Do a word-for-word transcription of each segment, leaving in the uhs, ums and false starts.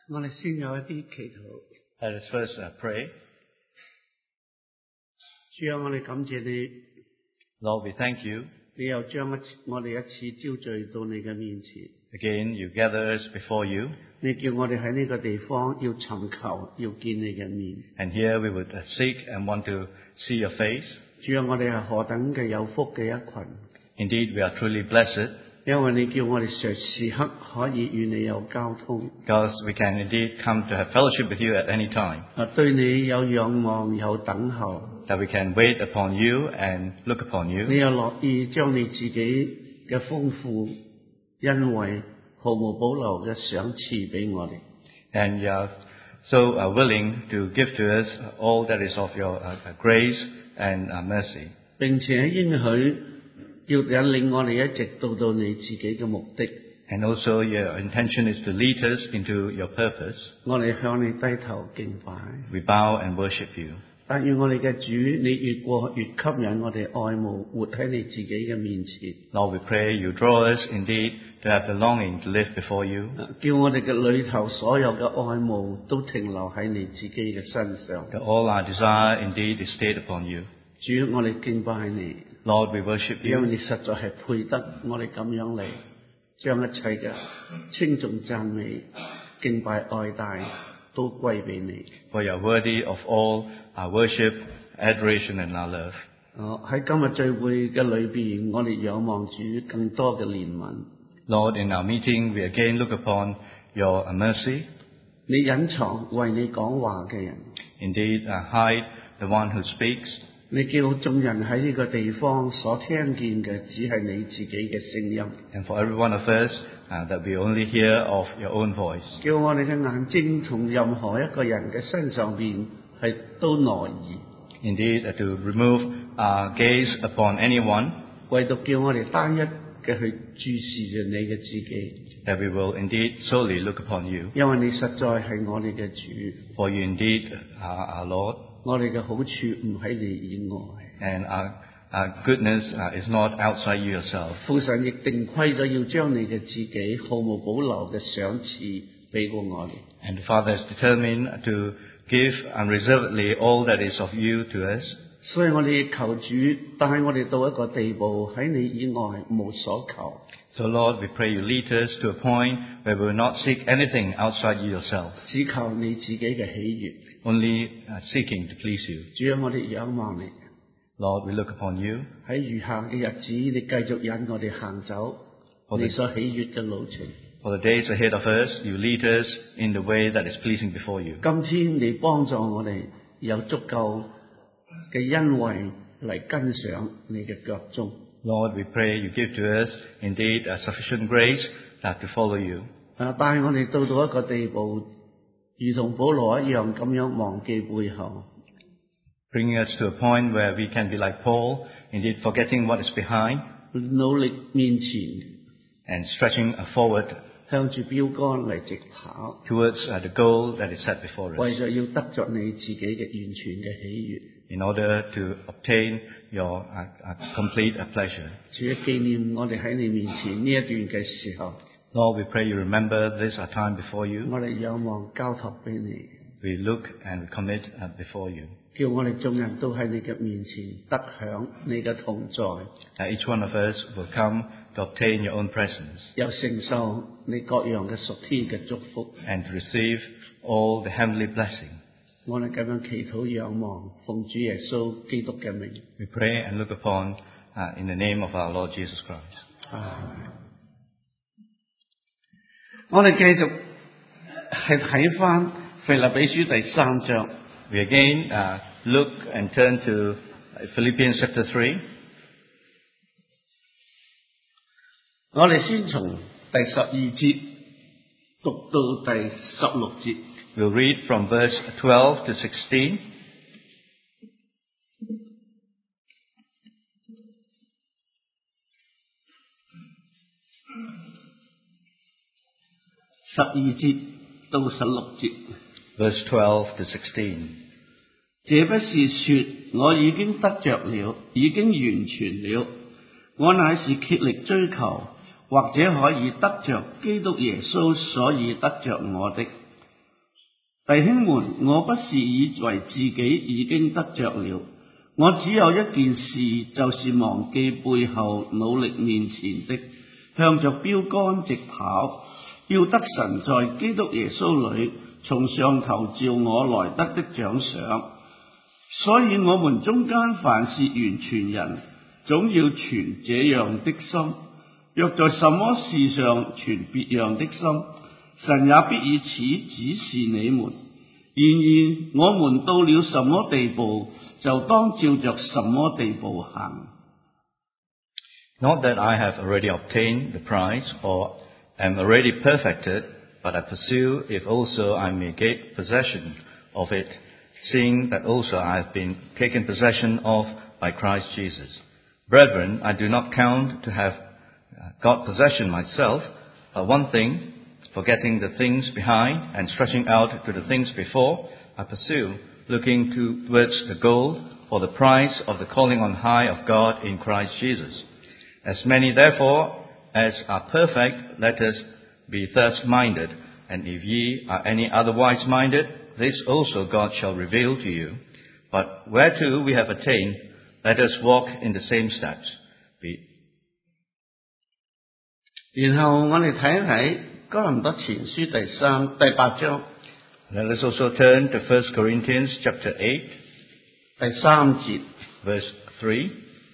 我哋先有一啲祈禱。 Let us first uh, pray. 主啊，我哋感謝你， Lord, we thank you. 你又將一次我哋一次招聚到你嘅面前。 Again, you gather us before you. 你叫我哋喺呢個地方要尋求，要見你嘅面。 And here we would uh, seek and want to see your face. 主啊，我哋係何等嘅有福嘅一群， Indeed, we are truly blessed 因為你叫我哋時時刻可以與你有交通。 because we can indeed come to have fellowship with you at any time. 啊，對你有仰望，有等候。 That we can wait upon you and look upon 你 you. 又樂意將你自己嘅豐富恩惠毫無保留嘅賞賜俾我哋。 And you are so uh, willing to give to us all that is of your uh, uh, grace and uh, mercy. 並且應許要引領我哋一直到到你自己嘅目的。 And also your intention is to lead us into your purpose. 我哋向你低頭敬拜。 We bow and worship you. 但願我哋嘅主，你越過越吸引我哋愛慕，活喺你自己嘅面前。 Lord, we pray you draw us indeed to have the longing to live before you. 叫我哋嘅裏頭所有嘅愛慕都停留喺你自己嘅身上。 That all our desire indeed is stayed upon you. 主，我哋敬拜你， Lord, we worship 因為 you 你實在係配得我哋咁樣嚟，將一切嘅稱頌讚美、敬拜愛戴都歸俾你。 for you are worthy of all our worship, adoration and our love. 哦，喺今日聚會嘅裏邊，我哋仰望主更多嘅憐憫。 Lord, in our meeting we again look upon your mercy. 你隱藏為你講話嘅人， Indeed, uh, hide the one who speaks. 你叫眾人喺呢個地方所聽見嘅，只係你自己嘅聲音。 And for every one of us, uh, that we only hear of your own voice. 叫我哋嘅眼睛從任何一個人嘅身上邊係都挪移， Indeed, uh, to remove our gaze upon anyone, 唯獨叫我哋單一嘅去注視着你嘅自己， that we will indeed solely look upon you. 因為你實在係我哋嘅主， For you indeed are our Lord. 我哋嘅好處唔喺你以外。 And our, our goodness uh, is not outside you yourself. 父神亦定規咗要將你嘅自己毫無保留嘅賞賜俾過我哋。 And the Father is determined to give unreservedly all that is of you to us. 所以我哋亦求主帶我哋到一個地步，喺你以外無所求。 So Lord, we pray you lead us to a point where we will not seek anything outside you yourself, 只求你自己嘅喜悅。 only uh, seeking to please you. 主啊，我哋仰望你， Lord, we look upon you. 喺餘下嘅日子，你繼續引我哋行走我哋你所喜悅嘅路程。 For the days ahead of us, you lead us in the way that is pleasing before you. 今天你幫助我哋有足夠嘅恩惠嚟跟上你嘅腳蹤。 Lord, we pray you give to us indeed a sufficient grace uh, to follow you. 啊，帶我哋到到一個地步，如同保羅一樣咁樣忘記背後， Bringing us to a point where we can be like Paul, indeed forgetting what is behind 努力面前， and stretching uh, forward 向住標杆嚟直跑， towards uh, the goal that is set before 為 us 咗要得着你自己嘅完全嘅喜悅。 in order to obtain your uh, uh, complete uh, pleasure. 主啊，紀念我哋喺你面前呢一段嘅時候， Lord, we pray you remember this our time before you. 我哋仰望交託俾你， We look and we commit uh, before you. 叫我哋眾人都喺你嘅面前得享你嘅同在， That each one of us will come to obtain your own presence 又承受你各樣嘅屬天嘅祝福。 and to receive all the heavenly blessing. 我哋咁樣祈禱仰望，奉主耶穌基督嘅名。 We pray and look upon uh, in the name of our Lord Jesus Christ. 啊！我哋繼續係睇翻腓立比書第三章。 We again uh, look and turn to Philippians chapter three. 我哋先從第十二節讀到第十六節。 We'll read from verse twelve to sixteen. 十二節到十六節。 Verse twelve to sixteen. 這不是說我已經得着了，已經完全了，我乃是竭力追求，或者可以得着基督耶穌，所以得着我的。 弟兄們，我不是以為自己已經得着了，我只有一件事，就是忘記背後，努力面前的，向着標竿直跑，要得神在基督耶穌裏從上頭召我來得的獎賞。所以我們中間凡是完全人，總要存這樣的心。若在什麼事上存別樣的心，神也必以此指示你們。然而我們到了什麼地步，就當照着什麼地步行。 Not that I have already obtained the prize or am already perfected, but I pursue if also I may get possession of it, seeing that also I have been taken possession of by Christ Jesus. Brethren, I do not count to have got possession myself, but one thing, forgetting the things behind and stretching out to the things before, I pursue, looking towards the goal for the prize of the calling on high of God in Christ Jesus. As many therefore as are perfect, let us be thus minded, and if ye are any otherwise minded, this also God shall reveal to you. But whereto we have attained, let us walk in the same steps. Be 然後我哋睇睇哥林多前書第三第八章。 Let us also turn to First Corinthians chapter eight, 第三節 verse three.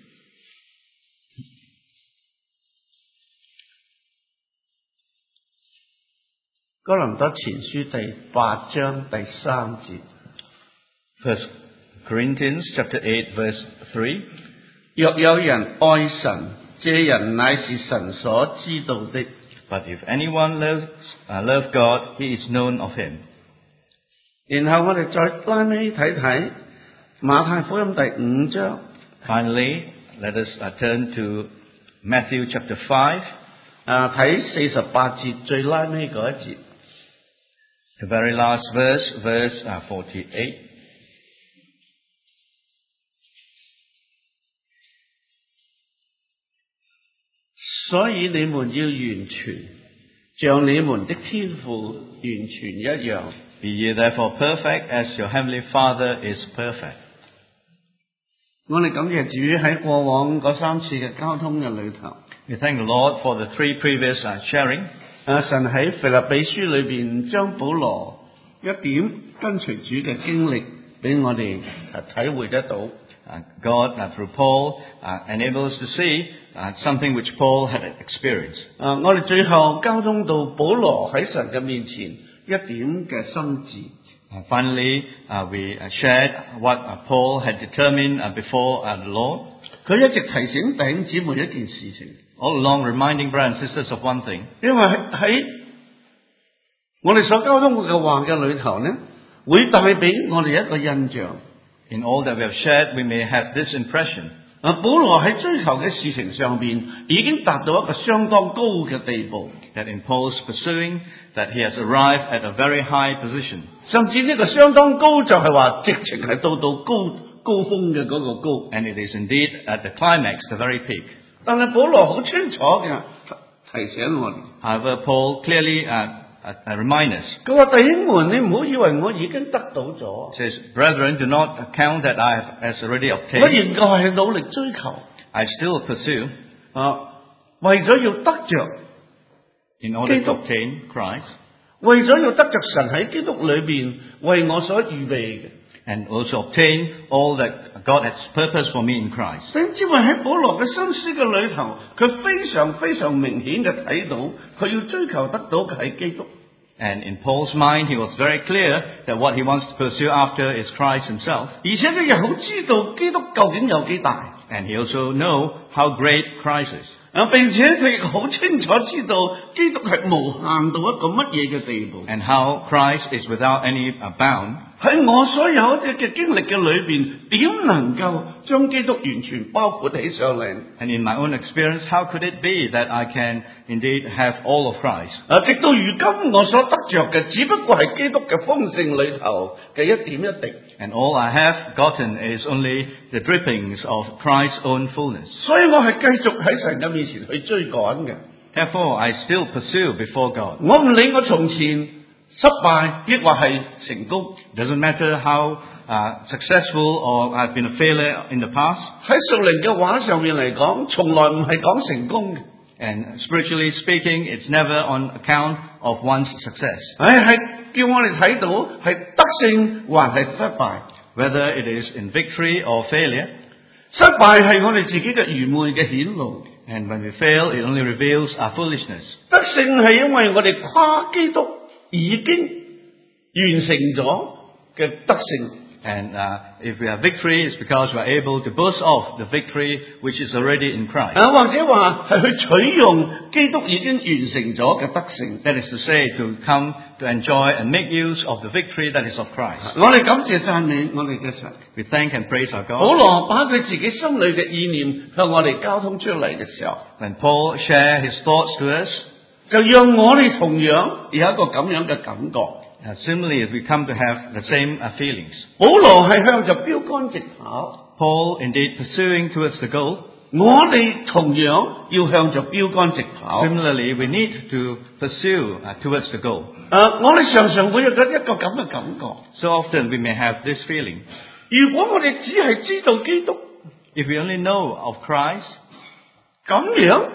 哥林多前書第八章第三節。 First Corinthians chapter eight, verse three. 若有人愛神，這人乃是神所知道的。 But if anyone loves, uh, love God, he is known of him. 然後我哋再拉尾睇睇馬太福音第五章。 Finally, let us uh, turn to Matthew chapter five. 啊，睇四十八節最拉尾嗰一節。 The very last verse, verse uh, forty-eight. 所以你們要完全，像你們的天父完全一樣。 Be ye therefore perfect, as your heavenly Father is perfect. 我哋感謝主喺過往嗰三次嘅交通嘅裏頭。 We thank the Lord for the three previous uh, sharing. 啊，神喺腓立比書裏邊將保羅一點跟隨主嘅經歷俾我哋體會得到。 Uh, God, uh, through Paul, uh, enables us to see uh, something which Paul had experienced. 啊，我哋最後交通到保羅喺神嘅面前一點嘅心志。 Uh, finally, uh, we uh, shared what uh, Paul had determined uh, before uh, the Lord. 佢一直提醒弟兄姊妹一件事情。 All along reminding brothers and sisters of one thing. 因為喺我哋所交通嘅話嘅裏頭呢，會帶俾我哋一個印象。 In all that we have shared, we may have this impression. 啊，保羅喺追求嘅事情上邊已經達到一個相當高嘅地步。 That in Paul's pursuing, that he has arrived at a very high position. 甚至呢個相當高就係話直情係到到高高峰嘅嗰個高。 And it is indeed at the climax, the very peak. 但係保羅好清楚嘅提醒我哋。 However, Paul clearly uh, uh, uh, reminds us. 佢話弟兄們，你唔好以為我已經得到咗。 Says, brethren, do not count that I have as already 我 obtained. 仍舊係努力追求。 I still pursue. 啊，為咗要得着。 In order to obtain Christ. 為咗要得着神喺基督裏邊為我所預備嘅。 And also obtain all that God has purposed for me in Christ. 正因為喺保羅嘅心思嘅裏頭，佢非常非常明顯嘅睇到，佢要追求得到嘅係基督。 And in Paul's mind, he was very clear that what he wants to pursue after is Christ himself. 而且佢又好知道基督究竟有幾大。 And he also know how great Christ is. 啊，並且佢亦好清楚知道基督係無限到一個乜嘢嘅地步。 And how Christ is without any bound. 喺我所有嘅嘅經歷嘅裏邊，點能夠將基督完全包括起上嚟？ And in my own experience, how could it be that I can indeed have all of Christ? 啊，直到如今我所得着嘅，只不過係基督嘅豐盛裏頭嘅一點一滴。 And all I have gotten is only the drippings of Christ's own fullness. 所以我係繼續喺神嘅面前去追趕嘅。 Therefore, I still pursue before God. 我唔理我從前失敗抑或係成功。 Doesn't matter how uh, successful or I've been a failure in the past. 喺屬靈嘅話上面嚟講，從來唔係講成功嘅。 And spiritually speaking, it's never on account of one's success. 唉，係叫我哋睇到係得勝還係失敗。 Whether it is in victory or failure. 失敗係我哋自己嘅愚昧嘅顯露。 And when we fail, it only reveals our foolishness. 得勝係因為我哋跨基督已經完成咗嘅得勝。 And uh, if we have victory, it's because we are able to boast of the victory which is already in Christ. 啊，或者話係去取用基督已經完成咗嘅得勝。 That is to say, to come to enjoy and make use of the victory that is of Christ. 我哋感謝讚美我哋嘅神。 We thank and praise our 保 God. 羅把佢自己心裏嘅意念向我哋交通出嚟嘅時候， When Paul shared his thoughts to us, 就讓我哋同樣有一個咁樣嘅感覺。 uh, similarly, we come to have the same uh, feelings. 保羅係向着標杆直跑， Paul indeed pursuing towards the goal. 我哋同樣要向着標杆直跑。 Similarly, we need to pursue uh, towards the goal. 誒，我哋常常會有一個咁嘅感覺。 So often we may have this feeling. 如果我哋只係知道基督 If we only know of Christ, 咁樣，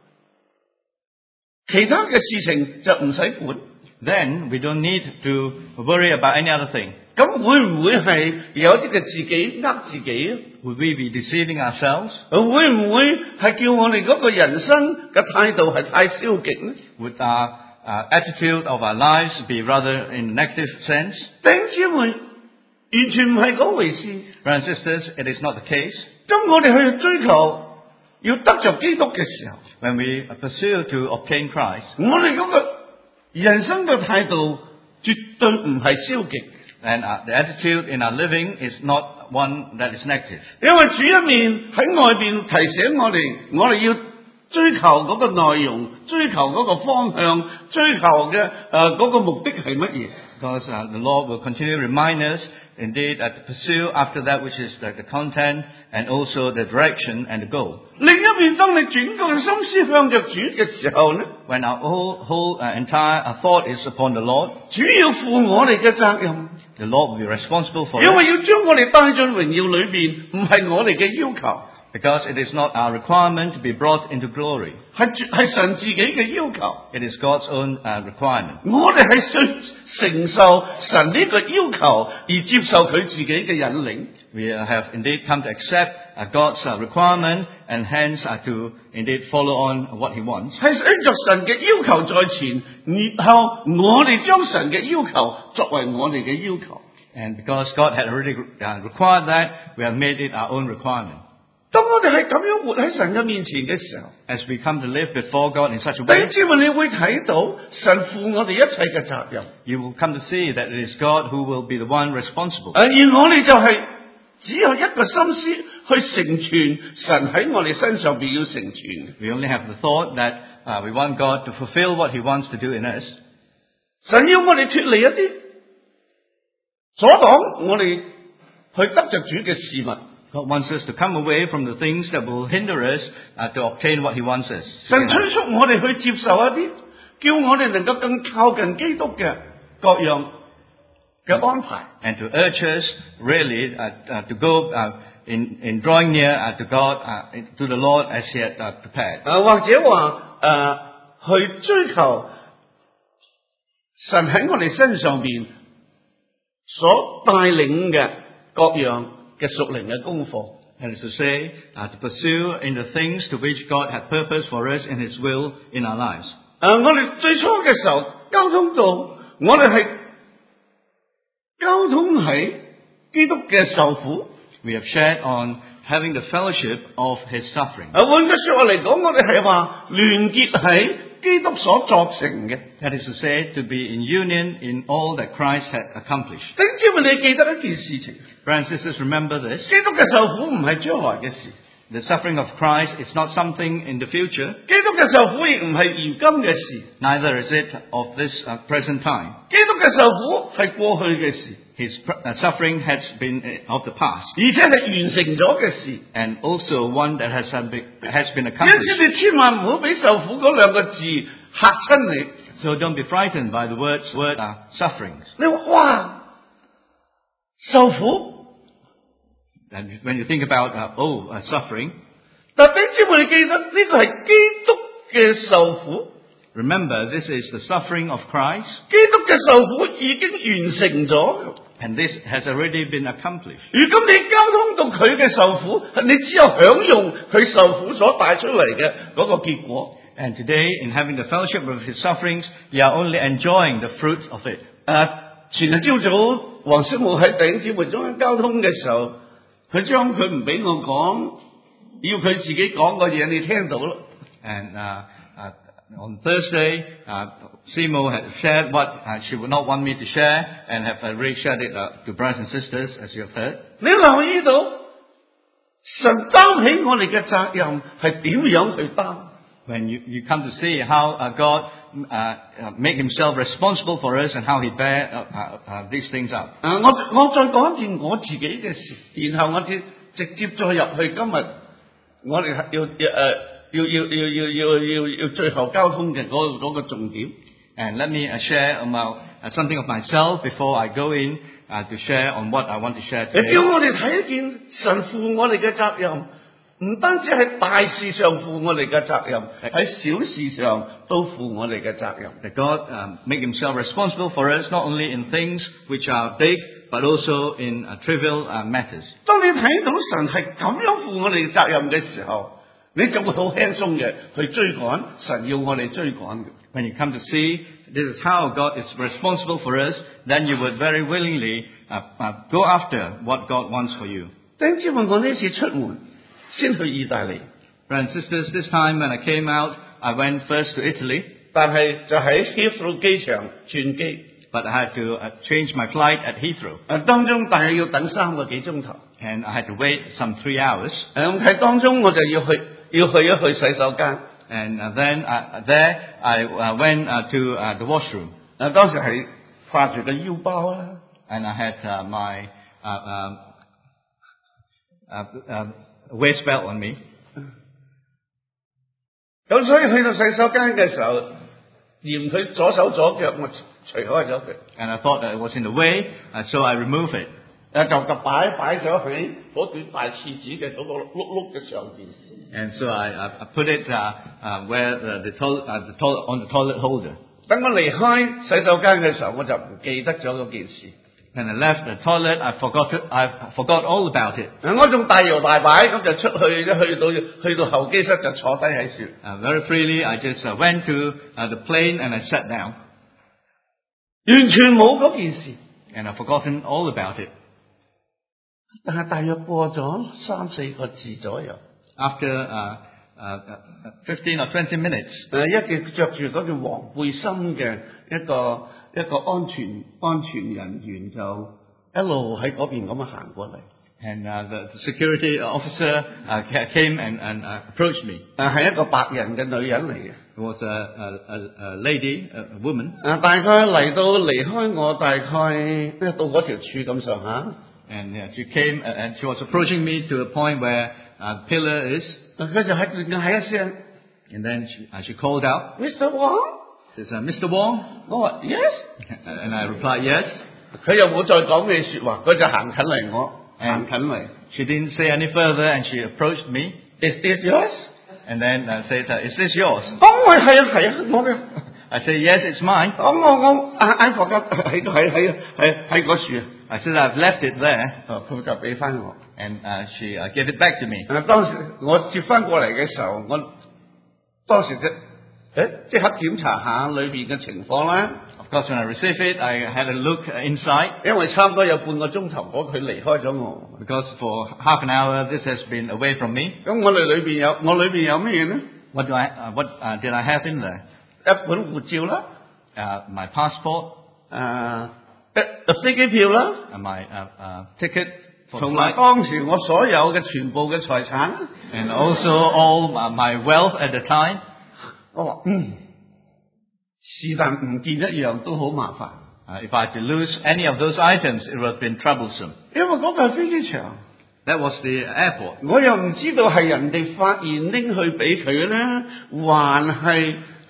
其他嘅事情就唔使管。 then we don't need to worry about any other thing. 咁會唔會係有啲嘅自己呃自己啊？ Would we be deceiving ourselves? 會唔會係叫我哋嗰個人生嘅態度係太消極呢？ Would our uh, attitude of our lives be rather in a negative sense? 弟兄姊妹，完全唔係嗰回事。 Brothers and sisters, it is not the case. 當我哋去追求要得着基督嘅時候， When we pursue to obtain Christ, 我哋嗰個人生嘅態度絕對唔係消極。 and uh, the attitude in our living is not one that is negative. 因為主一面喺外邊提醒我哋，我哋要追求嗰個內容，追求嗰個方向，追求嘅誒嗰個目的係乜嘢？ Because uh, the Lord will continue to remind us, indeed, uh, to pursue after that which is the, the content and also the direction and the goal. 另一面，當你轉個心思向着主嘅時候呢， When our whole, whole uh, entire uh, thought is upon the Lord, 主要負我哋嘅責任， the Lord will be responsible for 因為 us. 要將我哋帶進榮耀裏邊，唔係我哋嘅要求， Because it is not our requirement to be brought into glory. 係主係神自己嘅要求。 It is God's own uh, requirement. 我哋係需承受神呢個要求，而接受佢自己嘅引領。 We uh, have indeed come to accept uh, God's uh, requirement and hence uh, to indeed follow on what He wants. 係按着神嘅要求在前，然後我哋將神嘅要求作為我哋嘅要求。 And because God had already uh, required that, we have made it our own requirement. 當我哋係咁樣活喺神嘅面前嘅時候， As we come to live before God in such a 弟兄 way, 姊妹，你會睇到神負我哋一切嘅責任， you will come to see that it is God who will be the one responsible. 而我哋就係只有一個心思去成全神喺我哋身上邊要成全嘅。 We only have the thought that uh, we want God to fulfill what He wants to do in us. 神要我哋脫離一啲阻擋我哋去得着主嘅事物。 God wants us to come away from the things that will hinder us uh, to obtain what He wants us. 神催促我哋去接受一啲叫我哋能夠更靠近基督嘅各樣嘅安排。 And to urge us really uh, uh, to go uh, in, in drawing near uh, to God, uh, to the Lord as He had uh, prepared. 啊，或者話誒、呃、去追求神喺我哋身上邊所帶領嘅各樣嘅屬靈嘅功課。 That is to say, uh, to pursue in the things to which God had purpose for us in His will in our lives. 誒、呃，我哋最初嘅時候交通到，我哋係交通喺基督嘅受苦。 We have shared on having the fellowship of His suffering. 誒、換句説話嚟講，我哋係話聯結喺基督所作成嘅。 That is to say, to be in union in all that Christ had accomplished. 弟兄姊妹，你記得一件事情， Brothers and sisters, remember this. 基督嘅受苦唔係將來嘅事， The suffering of Christ is not something in the future, 基督嘅受苦亦唔係如今嘅事， neither is it of this uh, present time. 基督嘅受苦係過去嘅事， His pr- uh, suffering has been uh, of the past, 而且係完成咗嘅事。 and also one that has, uh, be- has been 因此 accomplished. 你千萬唔好俾受苦嗰兩個字嚇親你。 So don't be frightened by the words, word uh, sufferings. 你話哇，受苦， And when you think about, uh, oh, uh, suffering, 但弟兄姊妹記得呢個係基督嘅受苦， remember this is the suffering of Christ, 基督嘅受苦已經完成咗。 and this has already been accomplished. 如今你交通到佢嘅受苦，你只有享用佢受苦所帶出嚟嘅嗰個結果。 And today, in having the fellowship of his sufferings, you are only enjoying the fruits of it. 誒，前日朝早黃師母喺弟兄姊妹中間交通嘅時候，佢將佢唔俾我講，要佢自己講嘅嘢，你聽到啦。 And uh, uh, on Thursday, uh, Simo had shared what uh, she would not want me to share, and have already shared it uh, to brothers and sisters, as you have heard. 你留意到神擔起我哋嘅責任係點樣去擔？ When you, you come to see how uh, God uh, uh, make himself responsible for us and how he bear uh, uh, uh, these things up. 誒，我我再講一段我自己嘅事，然後我直直接再入去今日我哋要誒要要要要要要要最後交通嘅嗰個嗰個重點。 And let me uh, share about uh, something of myself before I go in uh, to share on what I want to share 你 today. 叫我哋睇見神負我哋嘅責任，唔單止喺大事上負我哋嘅責任，喺小事上都負我哋嘅責任。 That God um, make himself responsible for us, not only in things which are big, but also in uh, trivial uh, matters. 當你睇到神係咁樣負我哋嘅責任嘅時候，你就會好輕鬆嘅去追趕神要我哋追趕嘅。 When you come to see this is how God is responsible for us, then you would very willingly uh, uh, go after what God wants for you. 弟兄姊妹，我呢次出門先去意大利， Brothers and sisters, this time when I came out, I went first to Italy, 但係就喺 Heathrow 機場轉機， but I had to uh, change my flight at Heathrow, 誒當中大約要等三個幾鐘頭。 and I had to wait some three hours. 誒咁喺當中我就要去要去一去洗手間。 And uh, then uh, there I uh, went uh, to uh, the washroom, 誒當時係挎住個腰包啦， and I had uh, my uh, um, uh, uh, waist belt on me. 咁所以去到洗手間嘅時候，嫌佢左手左腳，我除開咗佢， And I thought that it was in the way, uh, so I removed it. 誒就就擺擺咗喺嗰段大廁紙嘅嗰個碌碌嘅上邊。 And so I, I I put it uh, uh, where the, the, toilet, uh, the toilet, on the toilet holder. 等我離開洗手間嘅時候，我就唔記得咗嗰件事。 When I left the toilet, I forgot to, I forgot all about it. 誒我仲大搖大擺咁就出去，一去到去到候機室就坐低喺度。 Uh, very freely, I just uh, went to uh, the plane and I sat down. 完全冇嗰件事。 And I've forgotten all about it. 但係大約過咗三四個字左右， After uh, uh, uh, fifteen or twenty minutes, 誒一件着住嗰件黃背心嘅一個一個安全安全人員就一路喺嗰邊咁樣行過嚟。 and uh, the, the security officer uh, ca- came and, and uh, approached me. 誒係一個白人嘅女人嚟嘅。 It was a, a, a, a lady, a, a woman, 誒大概嚟到離開我大概咧到嗰條柱咁上下， and uh, she came uh, and she was approaching me to a point where uh, the pillar is, 佢就喺度嗌一聲 and then she, uh, she called out, Mister Wong， says, uh, Mister Wong? 我話 Yes， And I replied, yes. 佢又冇再講咩説話，佢就行近嚟我，行近嚟 She didn't say any further and she approached me, Is this yours？ and then uh, said, uh, is this yours? 哦，我係啊係啊，我嘅。 I said, yes, it's mine. 哦，我我啊 I forgot 喺喺喺喺喺個樹， I said, I've left it there. 哦佢就俾翻我。 And uh, she uh, gave it back to me. 啊當時我接翻過嚟嘅時候，我當時即誒即刻檢查下裏邊嘅情況啦， Of course, when I received it, I had a look uh, inside, 因為差唔多有半個鐘頭嗰佢離開咗我。 because for half an hour this has been away from me. 咁我哋裏邊有我裏邊有咩嘢咧？ What do I, uh, what uh, did I have in there? 一本護照啦， Uh, my passport, 誒一誒飛機票啦， uh, my uh, uh, ticket for the 同埋 flight, 當時我所有嘅全部嘅財產。 and also all uh, my wealth at the time. 我話嗯，是但唔見一樣都好麻煩。 Uh, if I had to lose any of those items, it would have been troublesome. 因為嗰個係飛機場， That was the airport. 我又唔知道係人哋發現拎去俾佢咧，還係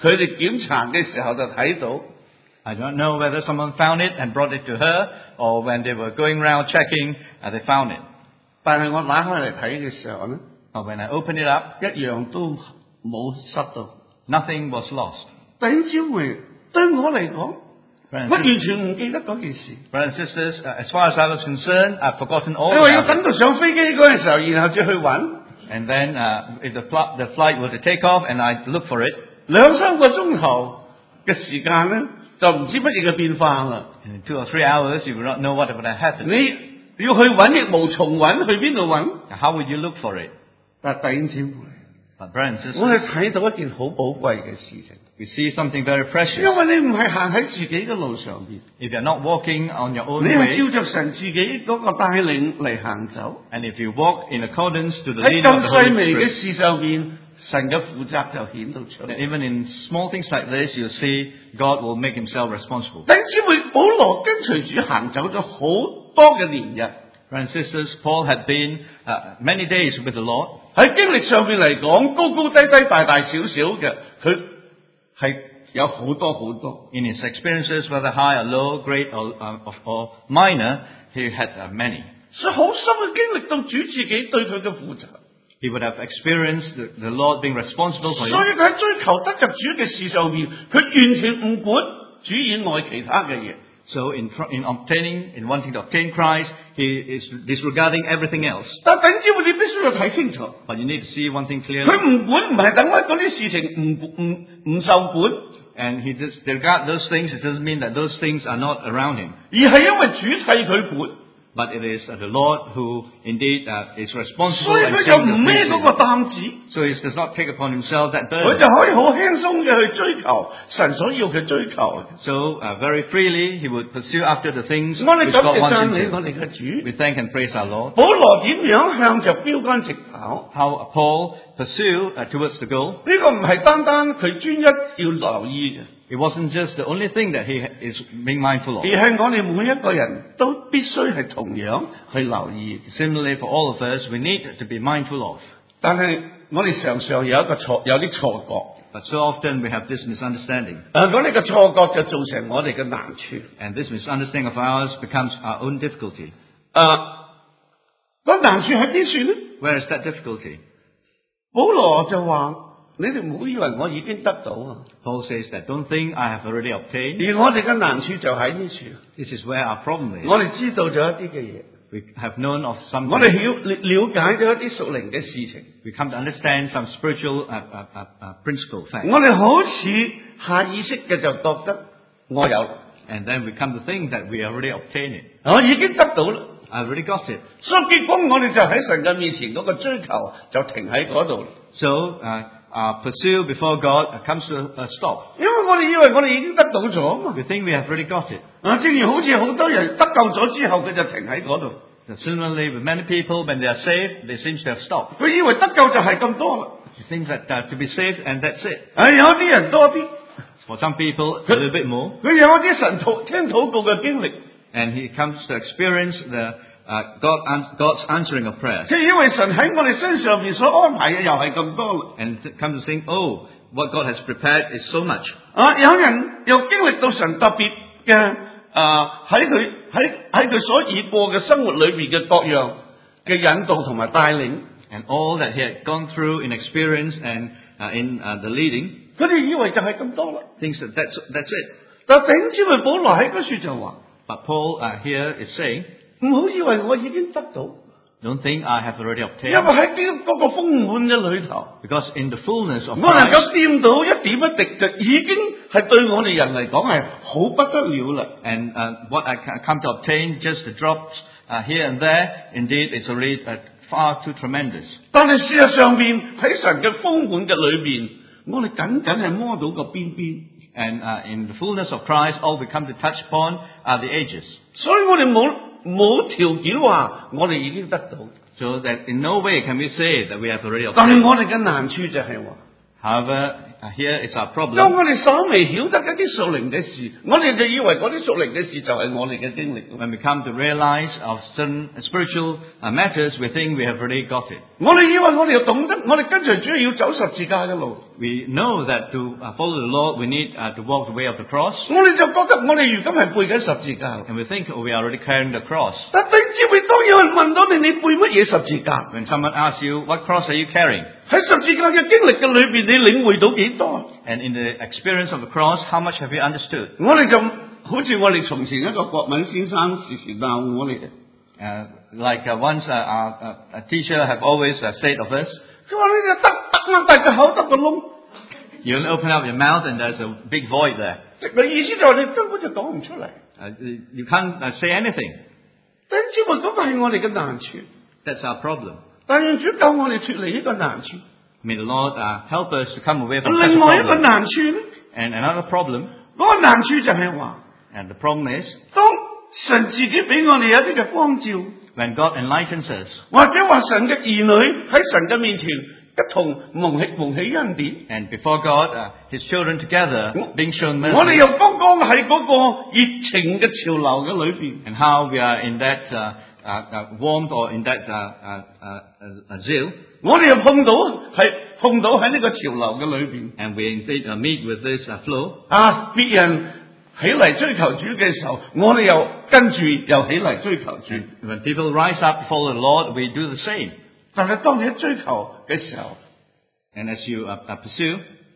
佢哋檢查嘅時候就睇到。 I don't know whether someone found it and brought it to her, or when they were going around checking, uh, they found it. 但係我打開嚟睇嘅時候咧， But when I opened it up, 一樣都冇失到。 nothing was lost. 弟兄姊妹，對我嚟講， Brothers 我 and 完全唔記得嗰件事。 brothers and sisters, uh, as far as I was concerned, I've forgotten all 你話要 about 等 it. 到上飛機嗰陣時候，然後再去揾 And then, uh, if the, pl- the flight were to take off and I look for it, 兩三個鐘頭嘅時間咧，就唔知乜嘢嘅變化啦。 in two or three hours, you will not know what would have happened. 你要去揾亦無從揾，去邊度揾？ How would you look for it? 但係弟兄姊妹， But brothers and 我 sisters, 哋睇到一件好寶貴嘅事情， we see something very 因 precious. 為你唔係行喺自己嘅路上邊， If you're not walking on your own 你係 way, 照着神自己嗰個帶領嚟行走。 and if you walk in accordance to the 喺 leading of 咁 the 細 Holy 微嘅 Spirit, 事上邊，神嘅負責就顯到出 then 嚟。 even in small things like this, you'll see God will make himself responsible. 弟兄姊妹，保羅跟隨主行走咗好多嘅年日， Brothers and sisters, Paul had been uh, many days with the Lord. 喺經歷上邊嚟講，高高低低、大大小小嘅，佢係有好多好多。 In his experiences, whether high or low, great or, uh, or minor, he had uh, many. 所以好深嘅經歷到主自己對佢嘅負責， He would have experienced the, the Lord being responsible for 所 him. 以佢喺追求得着主嘅事上面，佢完全唔管主以外其他嘅嘢。 So in, tr- in obtaining, in wanting to obtain Christ, he is disregarding everything else. 但係弟兄姊妹，你必須要睇清楚， But you need to see one thing 佢 clearly. 唔管唔係等於嗰啲事情唔唔唔受管， And he disregards those things. It doesn't mean that those things are not around him. 而係因為主替佢管， But it is uh, the Lord who indeed uh, is responsible 所以 and 佢就 seeing 唔 the 孭 things 嗰 in 個 it. 擔子。 So he does not take upon himself that 佢 burden. 就可以好輕鬆嘅去追求神所要佢追求嘅。 So uh, very freely he would pursue after the things 我哋 which 感 God 謝 wants 讚 him 美 to. 我哋嘅主。 We thank and praise our Lord. 保羅點樣向着標杆直跑？ How Paul pursue uh, towards the goal. 呢個唔係單單佢專一要留意嘅， It wasn't just the only thing that he is being mindful 而 of. 係我哋每一個人都必須係同樣去留意。 Similarly, for all of us, we need to be mindful of. 但係我哋常常有一個錯，有啲錯覺。 But so often we have this misunderstanding. 啊，嗰啲嘅錯覺就造成我哋嘅難處。 And this misunderstanding of ours becomes our own difficulty. 啊，嗰難處喺邊處呢？ Where is that difficulty? 保羅就話：你哋唔好以為我已經得到啊！ Paul says that don't think I have already obtained. 而我哋嘅難處就喺呢處。 This is where our problem is. 我哋知道咗一啲嘅嘢， We have known of some 我哋 things. 了了解咗一啲屬靈嘅事情， We come to understand some spiritual uh, uh, uh, uh, principle facts. 我哋好似下意識嘅就覺得我有， And then we come to think that we already obtained it. 我已經得到啦。 I already got it. 所以結果我哋就喺神嘅面前嗰個追求就停喺嗰度， So uh, our pursuit before God uh, comes to a, a stop. 因為我哋以為我哋已經得到咗啊嘛。 We think we have already got it. 啊，正如好似好多人得救咗之後，佢就停喺嗰度， So similarly, with many people, when they are saved, they seem to have stopped. 佢以為得救就係咁多啦。 They think that uh, to be saved and that's it. 啊，有啲人多啲， For some people, a little bit more. 佢有一啲神禱聽禱告嘅經歷， And he comes to experience the uh, God an- God's answering of prayer. 佢以為神喺我哋身上邊所安排嘅又係咁多啦。 And th- come to think, oh, what God has prepared is so much. 啊，有人又經歷到神特別嘅啊喺佢喺喺佢所以過嘅生活裏邊嘅各樣嘅引導同埋帶領， And all that he had gone through in experience and uh, in uh, the leading, 佢哋以為就係咁多啦。 thinks that that's, that's it. 但係頂知咪保羅喺嗰處就話： But Paul uh, here is saying, 唔好以為我已經得到， don't think I have already 因為 obtained. 喺呢嗰個豐滿嘅裏頭， Because in the fullness of 我能 Christ, 夠掂到一點一滴，就已經係對我哋人嚟講係好不得了啦。 and uh, what I ca- come to obtain, just the drops uh, here and there, indeed, it's already uh, far too tremendous. 但係事實上邊喺神嘅豐滿嘅裏邊，我哋僅僅係摸到個邊邊， And uh, in the fullness of Christ, all we come to touch upon are the edges. 所以我哋冇冇條件話我哋已經得到。 So that in no way can we say that we have already 但係 obtained. 我哋嘅難處就係話， However, uh, here is our 當 problem. 我哋稍微曉得一啲屬靈嘅事，我哋就以為嗰啲屬靈嘅事就係我哋嘅經歷。 When we come to realize of certain spiritual uh, matters, we think we have already got it. 我哋以為我哋又懂得，我哋跟隨主要走十字架嘅路， We know that to uh, follow the Lord, we need uh, to walk the way of the cross. 我哋就覺得我哋如今係背緊十字架。 And we think oh, we are already carrying the cross. 但弟兄姊妹，當有人問到你，你背乜嘢十字架？ When someone asks you, what cross are you carrying? 喺十字架嘅經歷嘅裏邊，你領會到幾多？ And in the experience of the cross, how much have you understood? 我哋就好似我哋從前一個國文先生時時鬧我哋嘅， Uh, like uh, once uh, our uh, a teacher have always uh, said of us, 佢話你就得得擘大個口得個窿， you open up your mouth and there's a big void there. 即係意思就係你根本就講唔出嚟。 Uh, you can't uh, say anything. 弟兄姊妹，嗰個係我哋嘅難處， That's our problem. 但願主救我哋脱離呢個難處。 May the Lord uh, help us to come away from such a 另外一個 problem. 難處咧， And another problem, 嗰個難處就係話， and the problem is, 當神自己俾我哋有一啲嘅光照， when God enlightens us, 或者話神嘅兒女喺神嘅面前一同蒙起蒙起恩典， and before God, uh, His children together, being shown 我哋 mercy, 又剛剛喺嗰個熱情嘅潮流嘅裏邊。 and how we are in that uh, uh, uh, warmth or in that uh, uh, uh, uh, zeal, 我哋又碰到係碰到喺呢個潮流嘅裏邊 and we indeed uh, meet with this uh, flow. 啊！別人起嚟追求主嘅時候，我哋又跟住又起嚟追求主。 When people rise up to follow the Lord, we do the same. 但係當你喺追求嘅時候， And as you uh, uh, pursue,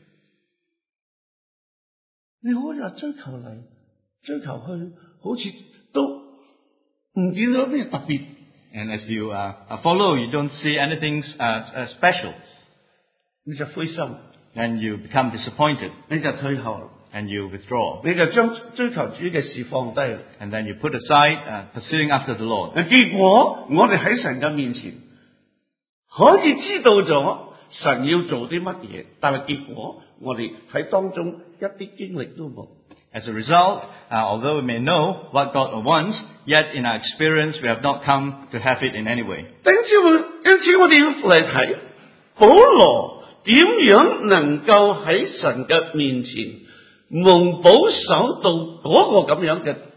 你可以話追求嚟追求去，好似都唔見到咩特別。 and as you uh, uh, follow, you don't see anything uh, uh, special. 你就灰心， Then you become disappointed 你就退後， and you withdraw. 你就將追求主嘅事放低。 And then you put aside uh, pursuing after the Lord. 結果我哋喺神嘅面前可以知道咗神要做啲乜嘢，但係結果我哋喺當中一啲經歷都冇。 As a result, uh, although we may know what God wants, yet in our experience we have not come to have it in any way. 因此，因此我哋要嚟睇保羅點樣能夠喺神嘅面前蒙保守到嗰個咁樣嘅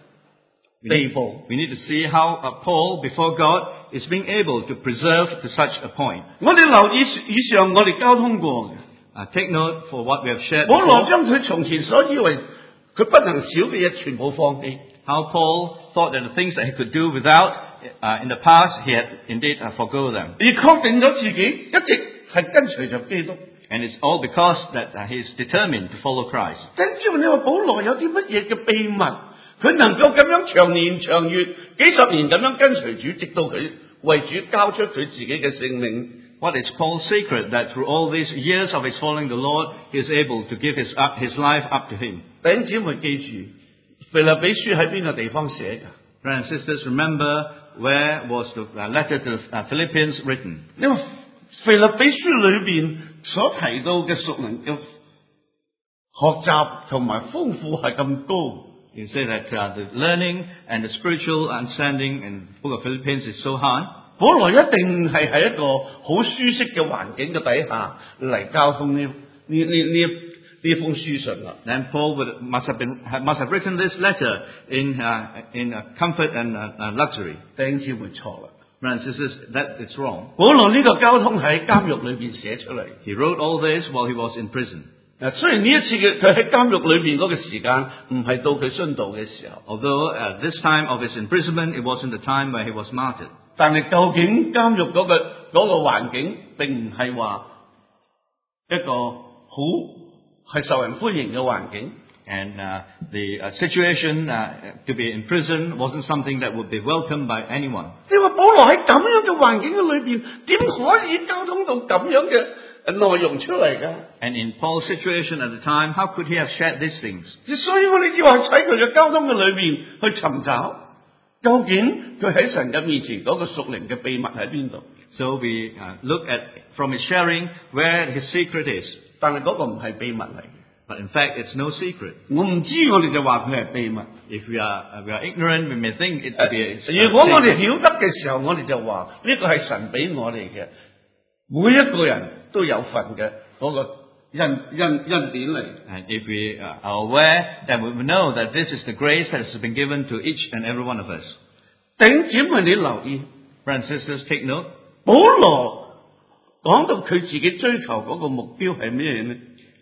We 地 need, 步。 we need to see how uh, Paul, before God, is being able to preserve to such a point. 我哋留意以上我哋交通過嘅， Uh, take note for what we have shared 保羅 before, 將佢從前所以為佢不能少嘅嘢全部放棄。 how Paul thought that the things that he could do without, uh, in the past, he had indeed uh, forgo them. 而確定咗自己一直係跟隨着基督。 And it's all because that uh, he is determined to follow Christ. 跟住你話保羅有啲乜嘢嘅秘密，佢能夠咁樣長年長月幾十年咁樣跟隨主，直到佢為主交出佢自己嘅性命。 What is Paul's secret that through all these years of his following the Lord, he is able to give his, up, his life up to him? 弟兄姊妹記住，腓立比書喺邊個地方寫㗎？ Brothers and sisters, remember where was the uh, letter to uh, Philippians written? 因為腓立比書裏邊所提到嘅屬靈嘅學習同埋豐富係咁高。 You say that uh, the learning and the spiritual understanding in the book of Philippians is so high. 保羅一定係喺一個好舒適嘅環境嘅底下嚟交通呢呢呢呢呢封書信啦。 Then Paul would, must have been must have written this letter in uh, in uh, comfort and uh, uh, luxury. 弟兄姊妹錯啦， Brothers and sisters, that is wrong. 保羅呢個交通喺監獄裏邊寫出嚟。 He wrote all this while he was in prison. 嗱，雖然呢一次嘅佢喺監獄裏邊嗰個時間唔係到佢殉道嘅時候， Although at this time of his imprisonment, it wasn't the time where he was martyred. 但係究竟監獄嗰、個嗰、個環境並唔係話一個好係受人歡迎嘅環境。 And uh, the uh, situation uh, to be in prison wasn't something that would be welcomed by anyone. 你話保羅喺咁樣嘅環境嘅裏邊，點可以交通到咁樣嘅內容出嚟㗎？ And in Paul's situation at the time, how could he have shared these things? 所以我哋只話喺佢嘅交通嘅裏邊去尋找，究竟佢喺神嘅面前嗰個屬靈嘅秘密喺邊度？ So we uh, look at, from his sharing, where his secret is. 但係嗰個唔係秘密嚟。 But in fact, it's no secret. 我唔知，我哋就話佢係秘密。 If we are, uh, we are ignorant, we may think it to be a, a 如果我哋 secret. 曉得嘅時候，我哋就話呢個係神俾我哋嘅，每一個人都有份嘅嗰個恩恩恩典嚟。 And if we are aware, then we will know that this is the grace that has been given to each and every one of us. 弟兄姊妹，你留意， Brothers and sisters, take note. 保羅講到佢自己追求嗰個目標係咩呢？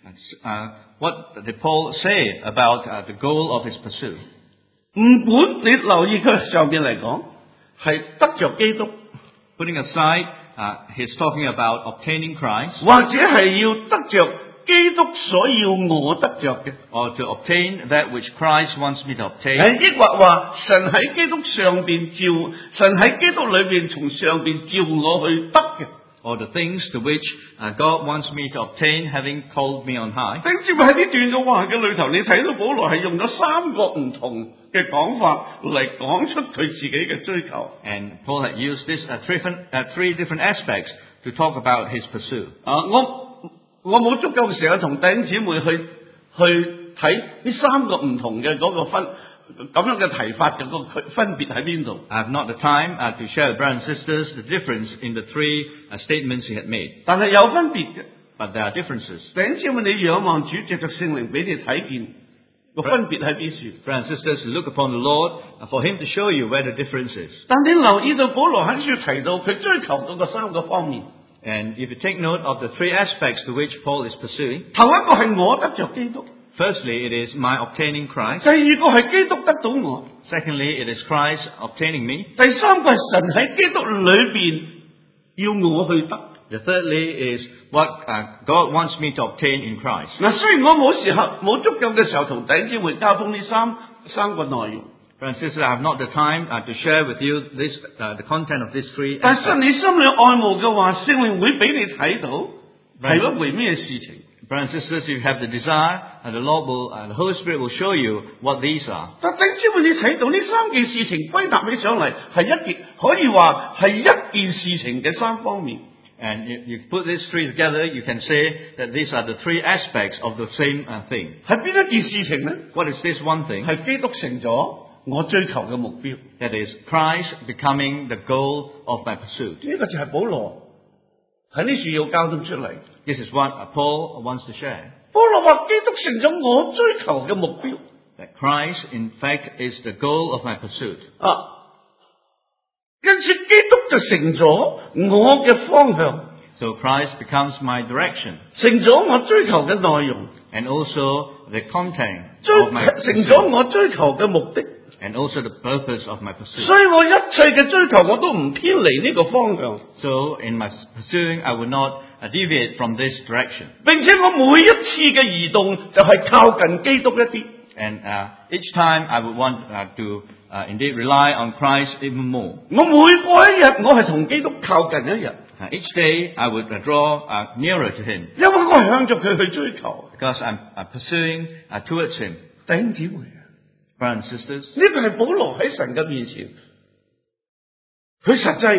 Uh, what did Paul say about uh, the goal of his pursuit? 唔管你留意佢上邊嚟講，係得着基督， Putting aside, uh, he's talking about obtaining Christ, 或者係要得着基督所要我得着嘅， or to obtain that which Christ wants me to obtain. 誒，抑或話神喺基督上邊召，神喺基督裏邊從上邊召我去得嘅。 Or the things to which uh, God wants me to obtain, having called me on high. 弟兄姊妹，喺呢段嘅話嘅裏頭，你睇到保羅係用咗三個唔同嘅講法嚟講出佢自己嘅追求。 And Paul had used this uh, three, different, uh, three different aspects to talk about his pursuit. 啊，我我冇足夠嘅時間同弟兄姊妹去去睇呢三個唔同嘅嗰個分咁樣嘅提法嘅個分別喺邊度？ I have not the time uh, to share with brothers and sisters the difference in the three uh, statements he had made. 但係有分別嘅。 But there are differences. 弟兄姊妹，你仰望主，藉着聖靈俾你睇見個分別喺邊處。 Brothers and sisters, look upon the Lord uh, for him to show you where the difference is. 但你留意到保羅喺處提到佢追求嗰個三個方面， And if you take note of the three aspects to which Paul is pursuing, 頭一個係我得着基督， firstly, it is my obtaining Christ. 第二個係基督得到我， Secondly, it is Christ obtaining me. 第三個係神喺基督裏邊要我去得。 The thirdly is what uh, God wants me to obtain in Christ. 嗱，雖然我冇時候冇足夠嘅時候同弟兄姊妹交通呢三三個內容， Brothers and sisters, I have not the time uh, to share with you this, uh, the content of these three 但係 aspects. 你心裏愛慕嘅話，聖靈會俾你睇到係一回咩事情。 Brothers and sisters, if you have the desire, uh, the Lord will, uh, the Holy Spirit will show you what these are. 但弟兄姊妹，你睇到呢三件事情歸納起上嚟，係一件可以話係一件事情嘅三方面。 And if you put these three together, you can say that these are the three aspects of the same uh, thing. 係邊一件事情呢？ What is this one thing? 係基督成咗我追求嘅目標。 That is Christ becoming the goal of my pursuit. 呢個就係保羅喺呢處要交通出嚟。 This is what uh, Paul wants to share. 保羅話基督成咗我追求嘅目標。 That Christ, in fact, is the goal of my pursuit. 啊，因此基督就成咗我嘅方向， So Christ becomes my direction 成咗我追求嘅內容， and also the content 追 of my 成 pursuit 咗我追求嘅目的。 and also the purpose of my pursuit. 所以我一切嘅追求我都唔偏離呢個方向， So in my pursuing, I will not uh, deviate from this direction. 並且我每一次嘅移動就係靠近基督一啲。 And uh, each time I would want uh, to uh, indeed rely on Christ even more. 我每過一日，我係同基督靠近一日， Uh, each day I would uh, draw uh, nearer to Him 因為我係向着佢去追求。 because I'm uh, pursuing uh, towards Him. 弟兄姊妹， Brothers and sisters, 呢個係保羅喺神嘅面前，佢實際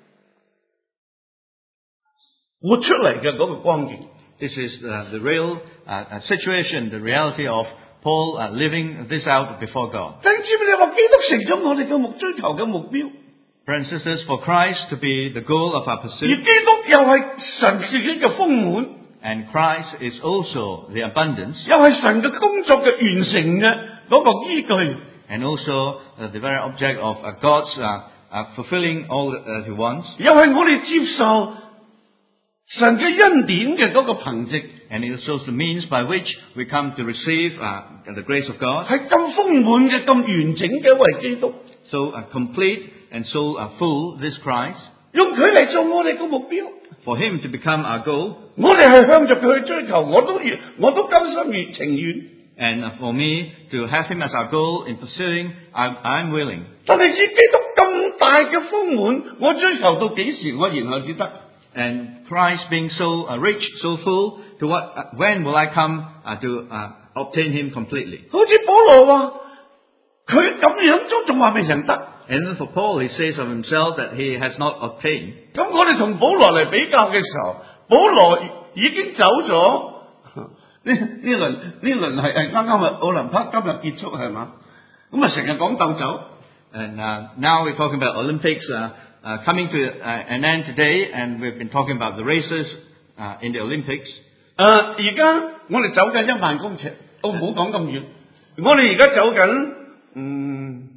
活出嚟嘅嗰個光景。 this is uh, the real uh, uh, situation, the reality of Paul uh, living this out before God. 弟兄姊妹，你話基督成咗我哋嘅目追求嘅目標， Brothers and sisters, for Christ to be the goal of our 而 pursuit, 基督又係神自己嘅豐滿， and Christ is also the abundance, 又係神嘅工作嘅完成嘅嗰個依據。 and also uh, the very object of uh, God's uh, uh, fulfilling all that He wants, 又係我哋接受神嘅恩典嘅嗰個憑藉， and it is also the means by which we come to receive uh, the grace of God. 係咁豐滿嘅、咁完整嘅一位基督， So uh, complete and so uh, full this Christ, 用佢嚟做我哋嘅目標。 for Him to become our goal, 我哋係向着佢去追求，我都願，我都甘心願情願。 and uh, for me to have Him as our goal in pursuing, I, I'm willing. 但係以基督咁大嘅豐滿，我追求到幾時，我然後至得？ And Christ being so uh, rich, so full, to what? Uh, when will I come uh, to uh, obtain Him completely? 好似保羅話，佢咁樣都仲話未曾得。 And then for Paul, he says of himself that he has not obtained. 咁我哋同保羅嚟比較嘅時候，保羅已經走咗。呢呢輪呢輪係係啱啱係奧林匹克今日結束係嘛？咁啊成日講鬥走。 And uh, now we're talking about Olympics uh, uh, coming to uh, an end today, and we've been talking about the races uh, in the Olympics. 誒，而家我哋走緊一萬公尺，我唔好講咁遠。我哋而家走緊，嗯，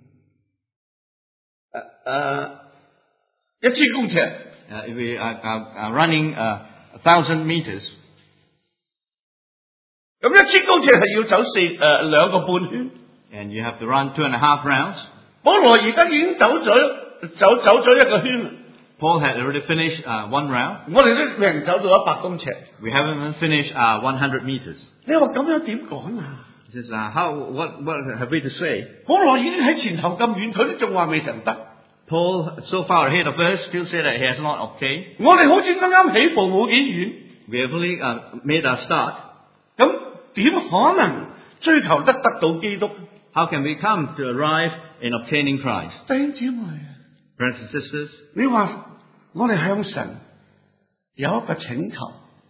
誒誒一千公尺。 Uh, if we are, are, are running uh, a thousand meters, 咁一千公尺係要走四誒兩個半圈。 and you have to run two and a half rounds. 保羅而家已經走咗走走咗一個圈啦。 Paul had already finished uh, one round. 我哋都未走到一百公尺。 We haven't even finished uh, one hundred meters. 你話咁樣點講啊？ He says, uh, how, what, what have we to say? 保羅已經喺前頭咁遠，佢都仲話未曾得。 Paul, so far ahead of us, still say that he has not obtained. 我哋好似啱啱起步冇幾遠。 We have only uh, made our start. 咁點可能追求得得到基督？ How can we come to arrive in obtaining Christ? 弟兄姊妹， Brothers and sisters, 你話我哋向神有一個請求，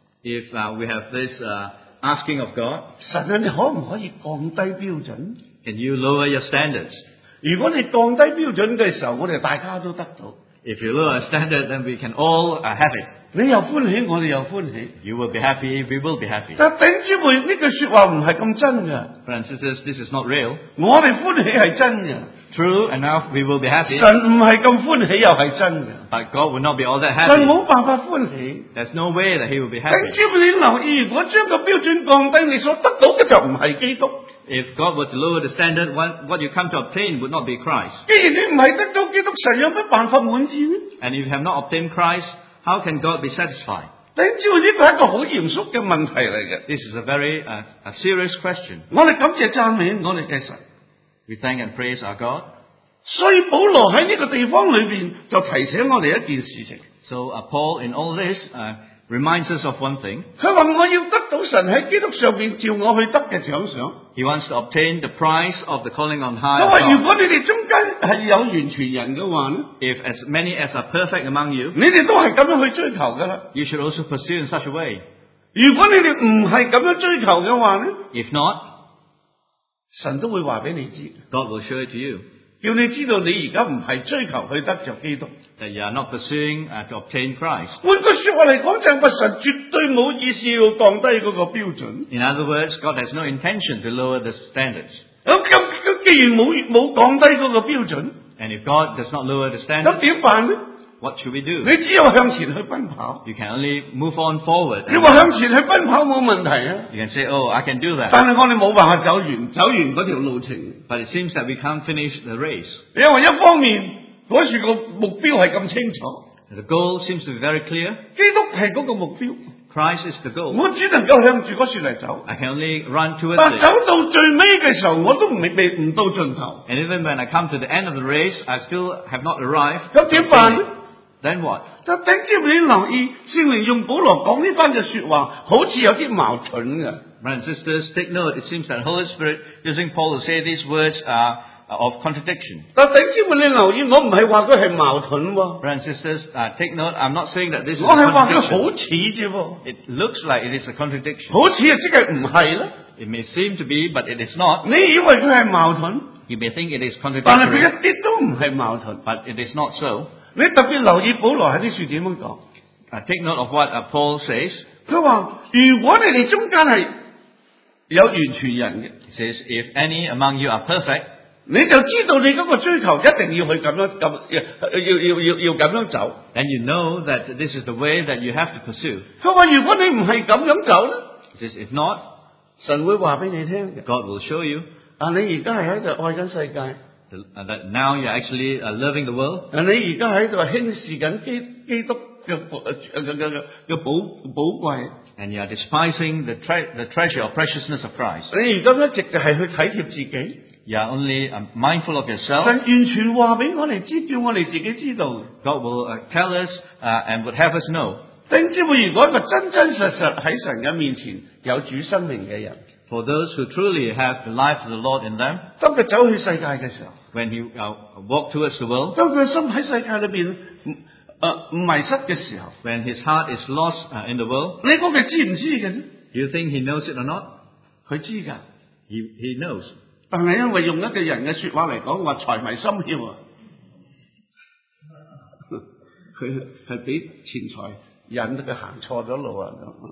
if uh, we have this uh, asking of God, 神啊，你可唔可以降低標準？ can you lower your standards? 如果你降低標準嘅時候，我哋大家都得到。 If you lower our standard, then we can all uh, have it. 你又歡喜，我哋又歡喜。 You will be happy, we will be happy. 但弟兄姊妹，呢句說話唔係咁真㗎。 Brothers and sisters, this is not real. 我哋歡喜係真嘅， True enough, we will be happy. 神唔係咁歡喜又係真嘅。 But God will not be all that 神 happy. 冇辦法歡喜。 There's no way that He will be 弟兄 happy. 姊妹，你留意，如果將個標準降低，你所得到嘅就唔係基督。 If God were to lower the standard, what, what you come to obtain would not be Christ. 既然你唔係得到基督，神有乜辦法滿意呢？ And if you have not obtained Christ, how can God be satisfied? 弟兄姊妹，呢個係一個好嚴肅嘅問題嚟嘅。 This is a very uh, a serious question. 我哋感謝讚美我哋嘅神。 We thank and praise our God. 所以保羅喺呢個地方裏邊就提醒我哋一件事情。 So uh, Paul, in all this, uh, reminds us of one thing. 佢話我要得到神喺基督上邊召我去得嘅獎賞。 He wants to obtain the prize of the calling on 佢 high 話 of 如 God. 果你哋中間係有完全人嘅話咧， If as many as are perfect among you, 你哋都係咁樣去追求噶啦。 you should also pursue in such a way. 如果你哋唔係咁樣追求嘅話咧， If not, 神都會話俾你知， God will show it to you 叫你知道你而家唔係追求去得着基督。 that you are not pursuing uh, to obtain Christ. 換句說話嚟講，就係話神絕對冇意思要降低嗰個標準。 In other words, God has no intention to lower the standards. 咁咁咁，既然冇冇降低嗰個標準， And if God does not lower the 咁 standards, 點辦呢？ what should we do? 你只有向前去奔跑。 You can only move on forward. 你話向前去奔跑冇問題啊， You can say, oh, I can do 但 that. 係我哋冇辦法走完走完嗰條路程。 But it seems that we can't finish the race. 因為一方面嗰時個目標係咁清楚， The goal seems to be very clear. 基督係嗰個目標， Christ is the goal. 我只能夠向住嗰樹嚟走。 I can only run towards 但 it. 走到最尾嘅時候，我都未未唔到盡頭。 And even when I come to the end of the race, I still have not arrived. 咁點辦呢？ Then what? 就頂住你留意，聖靈用保羅講呢番嘅說話，好似有啲矛盾嘅。 Brothers and sisters, take note. It seems that Holy Spirit using Paul to say these words are of contradiction. 但頂住你留意，我唔係話佢係矛盾喎， Brothers and sisters, uh, take note. I'm not saying that this is 我 a 係話佢好 contradiction. 似啫喎， It looks like it is a contradiction. 好似啊，即係唔係啦。 It may seem to be, but it is not. 你以為佢係矛盾， You may think it is 但係佢 contradictory, 一啲都唔係矛盾。 but it is not so. 你特別留意保羅喺呢處點樣講？ Uh, take note of what uh, Paul says. 佢話：如果你哋中間係有完全人嘅， He says, if any among you are perfect, 你就知道你嗰個追求一定要去咁樣咁要要要要咁樣走。 then you know that this is the way that you have to pursue. 佢話：如果你唔係咁樣走咧， He says, if not, 神會話俾你聽嘅。 God will show you 啊，你而家係喺度愛緊世界， that uh, that now you're actually uh, loving the world. 啊，你而家喺度輕視緊基基督嘅寶嘅嘅嘅嘅寶寶貴。 And you are despising the, tre- the treasure or preciousness of Christ. 你而家一直就係去體貼自己。 You are only uh, mindful of 神 yourself. 完全話俾我哋知，叫我哋自己知道。 God will uh, tell us uh, and would have us know. 弟兄姊妹，如果一個真真實實喺神嘅面前有主生命嘅人， For those who truly have the life of the Lord in them, 當佢走去世界嘅時候， when he uh, walk towards the world, 當佢嘅心喺世界裏邊誒迷失嘅時候， when his heart is lost uh, in the world, 你估佢知唔知嘅呢？ do you think he knows it or not? 佢知㗎， He, he knows. 但係因為用一個人嘅説話嚟講，話財迷心竅啊，佢係俾錢財引到佢行錯咗路啊！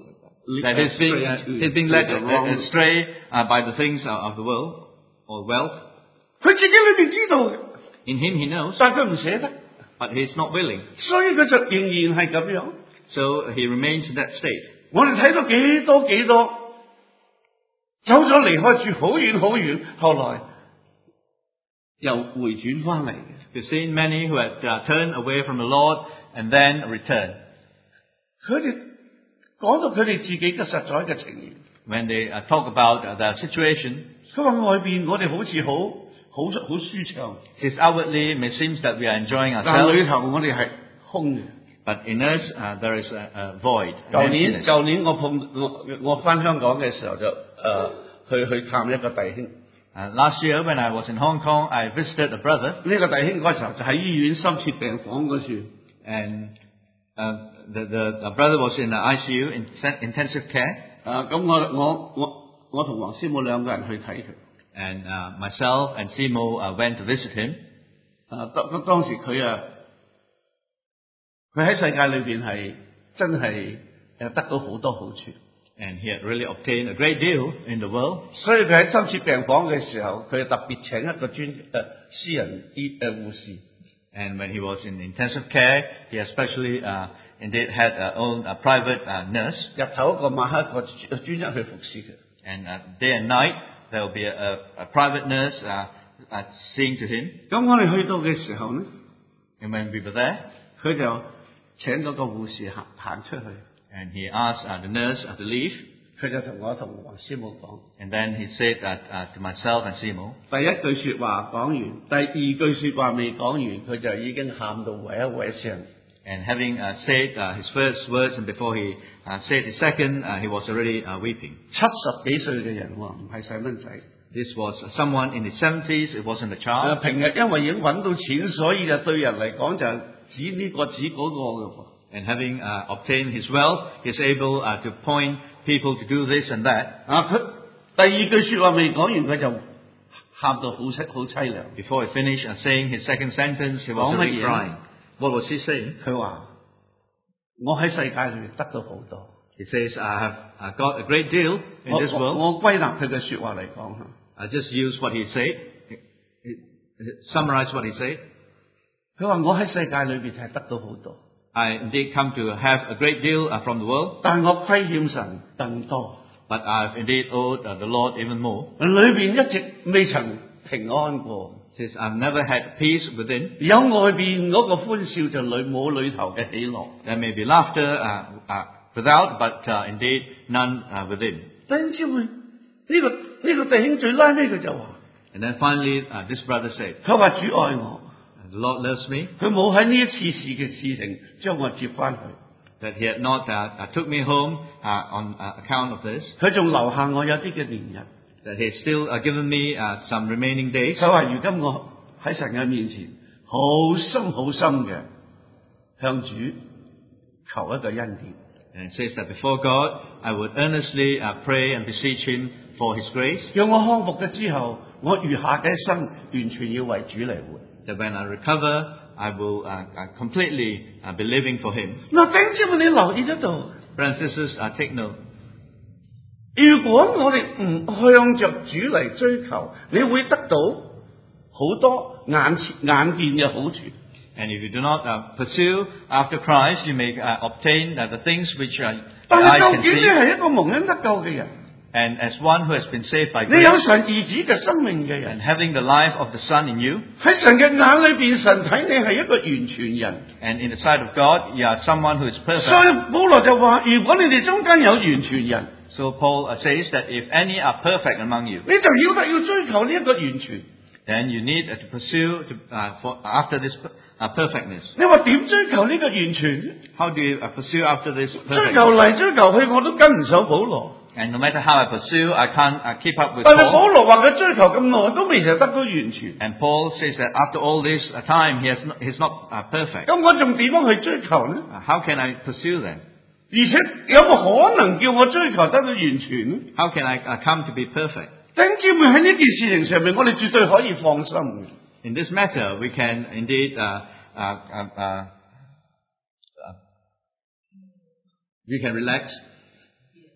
that he's being, uh, he's being led astray uh, by the things of the world or wealth. 佢自己裏邊知道嘅， In him he knows, 但佢唔捨得， but he's not willing. 所以佢就仍然係咁樣。 So he remains in that state. 我哋睇到幾多幾多走咗離開住好遠好遠，後來又回轉翻嚟嘅。 We've seen many who had uh, turned away from the Lord and then returned. 佢哋講到佢哋自己嘅實在嘅情形， When they uh, talk about uh, their situation, 佢話外邊我哋好似好好好舒暢， it is outwardly it may seem that we are enjoying 但係裏 ourselves, 頭我哋係空嘅。 but in us uh, there is a, a void. an 舊年 emptiness. 舊年我碰我我翻香港嘅時候就誒、呃、去去探一個弟兄， Uh, last year when I was in Hong Kong, I visited a brother, 呢、個弟兄嗰時候就喺醫院深切病房嗰處。 and uh, the, the, the brother was in the I C U, in intensive care, 啊，咁我我我我同黃師母兩個人去睇佢。 and uh, myself and Simo uh, went to visit him. 啊，當當時佢啊，佢喺世界裏邊係真係誒得到好多好處， And he had really obtained a great deal in the world. 所以佢喺深切病房嘅時候，佢特別請一個專誒、呃、私人醫誒護士。 And when he was in intensive care, he especially uh, indeed had uh, own a private uh, nurse. 日頭一個，晚黑一個，專一去服侍佢。 And uh, day and night, there will be a, a, a private nurse uh, uh, seeing to him. 咁我哋去到嘅時候呢， And when we were there, 佢就請嗰個護士行行出去， and he asked uh, the nurse uh, to leave. 佢就同我同黃師母講， And then he said that uh, to myself and Simo. 第一句說話講完，第二句說話未講完，佢就已經喊到毀一毀聲。 And having uh, said uh, his first words, and before he uh, said his second, uh, he was already uh, weeping. 七十幾歲嘅人喎，唔係細蚊仔。 This was someone in his seventies. It wasn't a 誒 child. 平日因為已經揾到錢，所以就對人嚟講就指呢個指嗰個嘅喎。 And having uh, obtained his wealth, he is able uh, to point people to do this and that. 啊，佢第二句說話未講完，佢就喊到好凄好凄涼。 Before he finished uh, saying his second sentence, he was 講乜 already 嘢 crying. What was he saying? 佢話：我喺世界裏面得到好多。 He says, I have uh, got a great deal in 我 this 我 world. 我歸納佢嘅說話嚟講嚇， I just use what he said, he- he- summarize what he said. 佢話我喺世界裏邊係得到好多， I indeed come to have a great deal uh, from the world, 但我虧欠神更多。 but I've indeed owed uh, the Lord even more. 裏邊一直未曾平安過， Says, I've never had peace within. 有外邊嗰個歡笑就裏冇裏頭嘅喜樂。 There may be laughter uh, uh, without, but uh, indeed none uh, within. 弟兄姊妹，呢、個呢、個弟兄最拉尾佢就話： And then finally, uh, this brother said, 佢話主愛我， the Lord loves me, 佢冇喺呢一次事嘅事情將我接翻去， that he had not uh, uh, took me home uh, on uh, account of this, 佢仲留下我有啲嘅年日。 that he had still uh, given me uh, some remaining days. 佢話：如今我喺神嘅面前，好深好深嘅向主求一個恩典。 And it says that before God, I would earnestly uh, pray and beseech him for his grace, 叫我康復咗之後，我餘下嘅一生完全要為主嚟活。 that when I recover, I will uh, uh, completely uh, be living for him. 嗱，弟兄姊妹，你留意得到， Brothers and sisters, uh, take note. 如果我哋唔向着主嚟追求，你會得到好多眼前眼見嘅好處。 And if you do not uh, pursue after Christ, you may uh, obtain uh, the things which uh, the 但 eyes 係究 can 竟你 see. 係一個蒙恩得救嘅人， And as one who has been saved by 你有 grace 神兒子嘅生命嘅 and 人， having the life of the Son in you, 喺神嘅眼裏邊，神睇你係一個完全人。 and in the sight of God, you are someone who is 所 perfect. 以保羅就話：如果你哋中間有完全人， So Paul uh, says that if any are perfect among you, 你就要得要追求呢一個完全。 then you need uh, to pursue to, uh, for, after this uh, perfectness. 你話點追求呢個完全？ How do you uh, pursue after this 追 perfectness? 求嚟追求去，我都跟唔上保羅。 And no matter how I pursue, I can't uh, keep up with 但係保 Paul. 羅話佢追求咁耐，都未曾得到完全。 And Paul says that after all this uh, time, he has not, he's not uh, perfect. 咁我仲點樣去追求呢？ Uh, how can I pursue then? 而且有個可能叫我追求得到完全呢？ How can I uh, come to be perfect? 弟兄姊妹喺呢件事情上面，我哋絕對可以放心嘅。 In this matter, we can indeed uh, uh, uh, uh, uh, we can relax.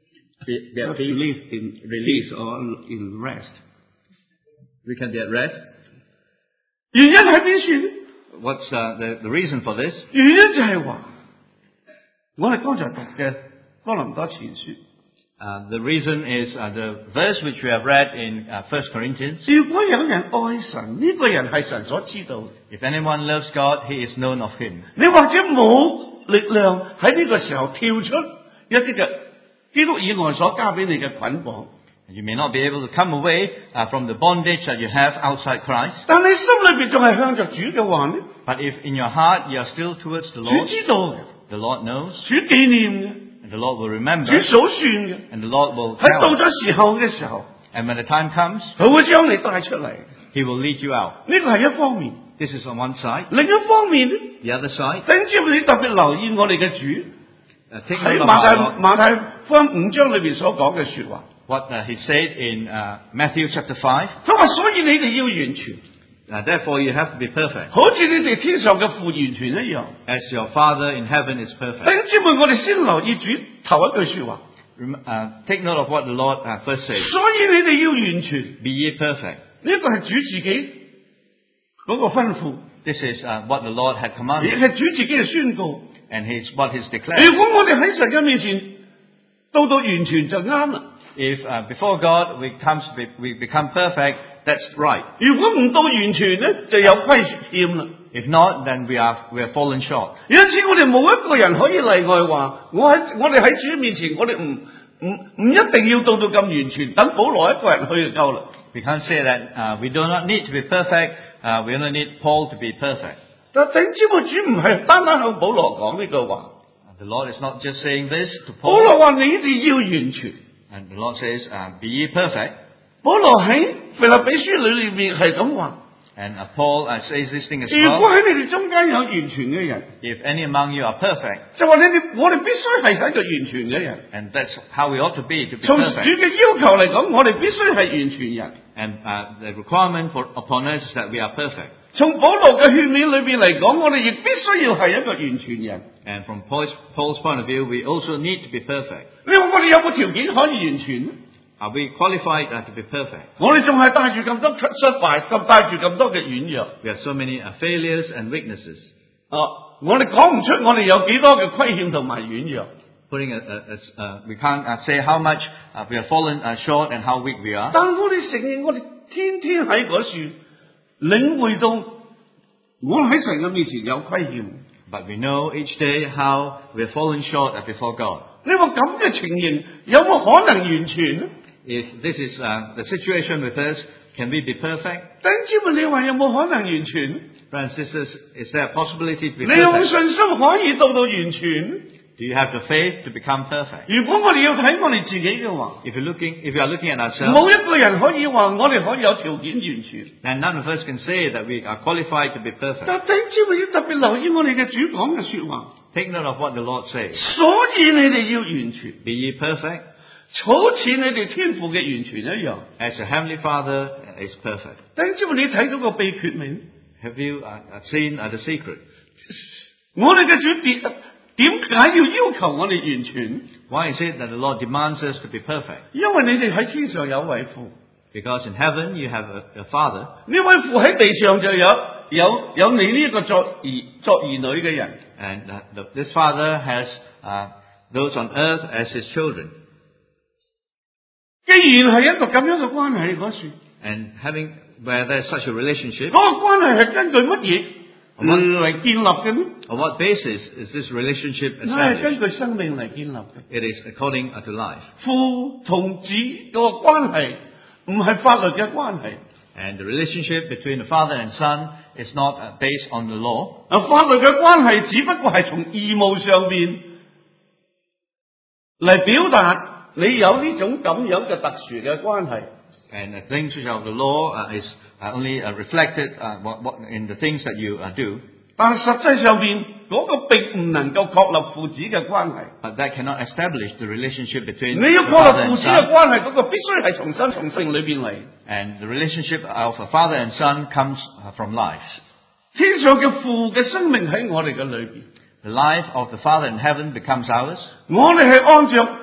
be, be at Not peace. live in release or in rest. We can be at rest. 原因喺邊處呢？ What's uh, the, the reason for this? 原因就係話，我哋剛才讀嘅哥林多前書。 Uh, the reason is uh, the verse which we have read in uh, First Corinthians. 如果有人愛神，呢、個人係神所知道嘅。 If anyone loves God, he is known of him. 你或者冇力量喺呢個時候跳出一啲嘅基督以外所加俾你嘅捆綁， You may not be able to come away uh, from the bondage that you have outside Christ. 但你心裏邊仲係向着主嘅話呢？ But if in your heart you are still towards the 主 Lord, 知道嘅， the Lord knows, 主紀念 and the Lord will remember, 嘅，主數算嘅。 and the Lord will 喺到 tell. 咗時候嘅時候， And when the time comes, 佢會將你帶出嚟。呢 he will lead you out. 個係一方面， This is on one side. 另一方面呢？ The other side, 等知你特別留意我哋嘅主 uh, take 喺 note of 馬太 our Lord, 馬太福音五章裏邊所講嘅說話。 what uh, he said in uh, Matthew chapter five. 佢話：所以你哋要完全， Uh, therefore you have to be perfect, 好似你哋天上嘅父完全一樣。 as your Father in heaven is perfect. 弟兄姊妹，我哋先留意主頭一句說話。 Rem- uh, take note of what the Lord uh, first said. 所以你哋要完全， Be ye perfect. 呢個係主自己嗰個吩咐， This is uh, what the Lord had 亦 commanded, 係主自己嘅宣告。 and his, what he's declared. 如果我哋喺神嘅面前到到完全就啱啦。 If uh, before God we, comes, we, we become perfect, that's right. 如果唔到完全咧，就有虧欠啦。 If not, then we are, we are fallen short. 因此，我哋冇一個人可以例外話，我喺我哋喺主面前，我哋唔唔唔一定要到到咁完全，等保羅一個人去就夠啦。 We can't say that uh, we do not need to be perfect, uh, we only need Paul to be perfect. 但弟兄姊妹，主唔係單單向保羅講呢句話， The Lord is not just saying this to 保羅 Paul, 話你哋要完全。 and the Lord says, uh, be ye perfect. 保羅喺腓立比書裏面係咁話。 And uh, Paul uh, says this thing as 如果 well. 喺你哋中間有完全嘅人， If any among you are perfect, 就話你哋我哋必須係一個完全嘅人。 and that's how we ought to be, to be 從主 perfect. 嘅要求嚟講，我哋必須係完全人。 And uh, the requirement for, upon us is that we are perfect. 從保羅嘅勸勉裏邊嚟講，我哋亦必須要係一個完全人。 And from Paul's, Paul's point of view, we also need to be perfect. 你話我哋有冇條件可以完全呢？ Are we qualified uh, to be perfect? 我哋仲係帶住咁多失失敗，咁帶住咁多嘅軟弱。 We have so many uh, failures and weaknesses. 啊，我哋講唔出我哋有幾多嘅虧欠同埋軟弱。 Putting a, a, a, uh, we can't uh, say how much uh, we have fallen uh, short and how weak we are. 但我哋承認，我哋天天喺嗰處領會到，我喺神嘅面前有虧欠。 But we know each day how we have fallen short uh, before God. 你話咁嘅情形有冇可能完全呢？ If this is uh, the situation with us, can we be perfect? 弟兄姊妹，你話有冇可能完全呢？ Brothers and sisters, is there a possibility to be 你有冇 perfect? 信心可以到到完全呢？ Do you have the faith to become perfect? 如果我哋要睇我哋自己嘅話， If you're looking, if you are looking at ourselves, 冇一個人可以話我哋可以有條件完全。 then none of us can say that we are qualified to be perfect. 但弟兄姊妹要特別留意我哋嘅主講嘅說話， Take note of what the Lord says. 所以你哋要完全， Be ye perfect, 好似你哋天父嘅完全一樣。 as your heavenly Father is perfect. 弟兄姊妹，你睇到個秘訣未？ Have you uh, seen uh, the secret? 我哋嘅主點點解要要求我哋完全？ Why is it that the Lord demands us to be perfect? 因為你哋喺天上有位父， Because in heaven you have a, a Father, 呢位父喺地上就有有有你呢一個作兒作兒女嘅人。 and uh, the, this Father has uh, those on earth as his children. 既然係一個咁樣嘅關係嗰處， And having where there's such a relationship, 嗰個關係係根據乜嘢嚟建立嘅呢？ on what basis is this relationship 係根 established? 據生命嚟建立嘅。 It is according to life. 父同子嗰個關係唔係法律嘅關係。 And the relationship between the father and son is not uh, based on the law. 啊，法律嘅關係只不過係從義務上邊嚟表達你有呢種咁樣嘅特殊嘅關係。 And the things which are of the law uh, is uh, only uh, reflected uh, what, what, in the things that you uh, do. 但係實際上邊嗰個並唔能夠確立父子嘅關係。 But that cannot establish the relationship between 你要 the 確 father 立父 and 子嘅 son. 關係，嗰、個必須係從生從性裏邊嚟。 And the relationship of a father and son comes uh, from life. 天上嘅父嘅生命喺我哋嘅裏邊， The life of the Father in heaven becomes ours. 我哋係按照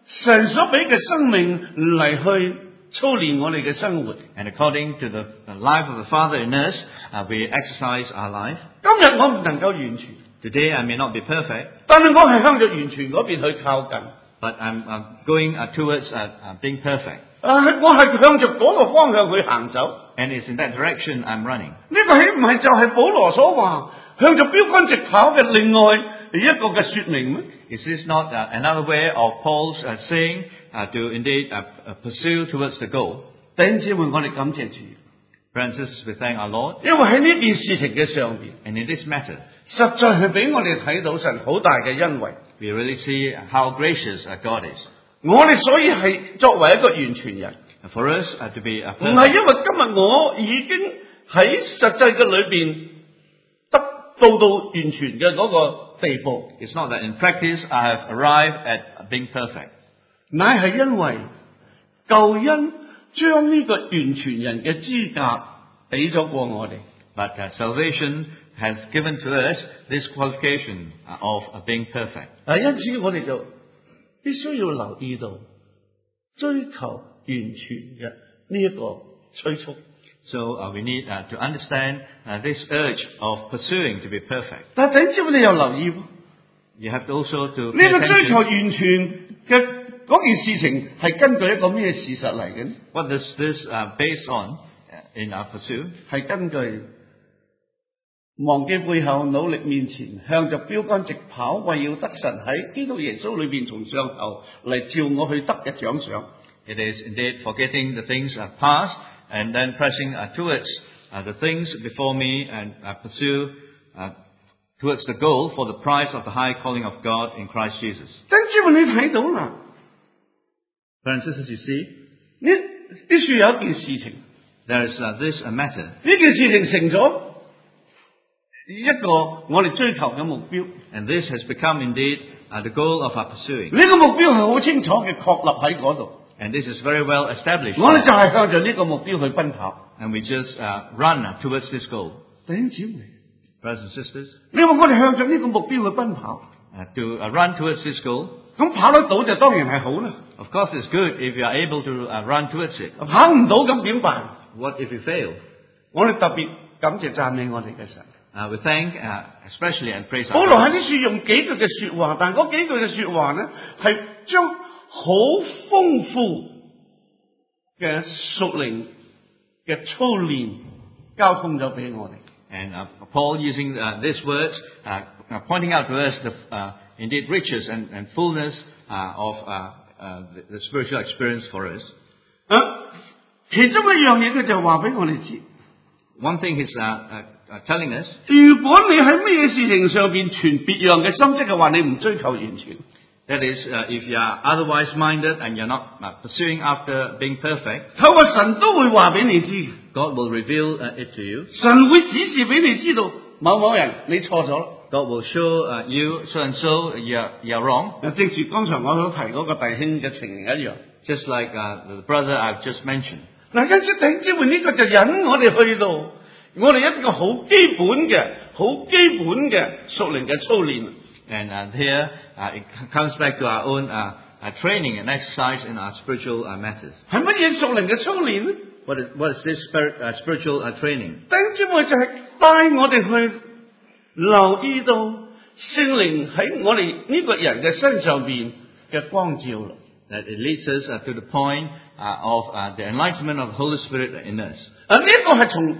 神所俾嘅生命嚟去操練我哋嘅生活。 And according to the, the life of the Father in us, uh, we exercise our life. 今日我唔能夠完全， Today I may not be perfect, 但係我係向着完全嗰邊去靠近。 but I'm uh, going uh, towards uh, uh, being perfect. 啊，我係向着嗰個方向去行走。 And it's in that direction I'm running. 呢個豈唔係就係保羅所話向着標杆直跑嘅另外一個嘅說明咩？ Is this not uh, another way of Paul's uh, saying uh, to indeed uh, uh, pursue towards the goal? 弟兄姊妹，我哋感謝主， Brothers and sisters, we thank our Lord. 因為喺呢件事情嘅上邊， And in this matter, 實在係俾我哋睇到神好大嘅恩惠。 we really see how gracious uh, God is. 我哋所以係作為一個完全人， And for us uh, to be uh, 唔係 perfect, 因為今日我已經喺實際嘅裏邊得到到完全嘅嗰個地步， it's not that in practice I have arrived at being perfect. 乃係因為救恩將呢個完全人嘅資格俾咗過我哋。 But uh, salvation has given to us this qualification uh, of uh, being perfect. 啊，因此我哋就必須要留意到追求完全嘅呢一個催促。 So uh, we need uh, to understand uh, this urge of pursuing to be perfect. 但係弟兄姊妹，你又留意喎， You have to also to 呢 pay 個追求 attention. 完全嘅嗰件事情係根據一個咩事實嚟嘅呢？ What does this uh, base on uh, in our pursuit? 係根據忘記背後，努力面前，向着標杆直跑，為要得神喺基督耶穌裏邊從上頭嚟召我去得嘅獎賞。 It is indeed forgetting the things uh, past and then pressing uh, towards uh, the things before me and uh, pursue uh, towards the goal for the prize of the high calling of God in Christ Jesus. 弟兄姊妹，你睇到啦， Brothers and sisters, you see, 呢呢處有一件事情， there is uh, this uh, matter. 呢件事情成咗一個我哋追求嘅目標。 And this has become indeed uh, the goal of our pursuing. 呢個目標係好清楚嘅確立喺嗰度， And this is very well established. 我哋就係向着呢個目標去奔跑。 And we just uh, run uh, towards this goal. 弟兄姊妹， Brothers and sisters, 你話我哋向着呢個目標去奔跑， uh, to uh, run towards this goal, 咁跑得到就當然係好啦。 of course it's good if you are able to uh, run towards it. 跑唔到咁點辦？ What if you fail? 我哋特別感謝讚美我哋嘅神。 Uh, we thank uh, especially and praise 保 our 羅喺 God. 呢處用幾句嘅說話，但嗰幾句嘅說話呢，係將好豐富嘅屬靈嘅操練交通咗俾我哋。 And uh, Paul using uh, these words, uh, uh, pointing out to us the uh, indeed riches and, and fullness uh, of uh, uh, the, the spiritual experience for us. 啊，其中一樣嘢佢就話俾我哋知， One thing he's uh, uh, uh, telling us, 如果你喺咩事情上邊存別樣嘅心，即係話你唔追求完全。 that is, uh, if you are otherwise minded and you're not uh, pursuing after being perfect, 透過神都會話俾你知， God will reveal uh, it to you. 神會指示俾你知道某某人你錯咗啦。 God will show uh, you so and so you're, you're wrong. 正如剛才我所提嗰個弟兄嘅情形一樣。 Just like uh, the brother I've just mentioned. 嗱，因此弟兄姊妹呢個就引我哋去到我哋一個好基本嘅、好基本嘅屬靈嘅操練。 And uh, here uh, it comes back to our own uh, uh, training and exercise in our spiritual uh, matters. 係乜嘢屬靈嘅操練呢？ What is, what is this spirit, uh, spiritual uh, training? 弟兄姊妹就係帶我哋去留意到聖靈喺我哋呢個人嘅身上邊嘅光照啦。 That it leads us uh, to the point uh, of uh, the enlightenment of the Holy Spirit in us. 啊，呢一個係從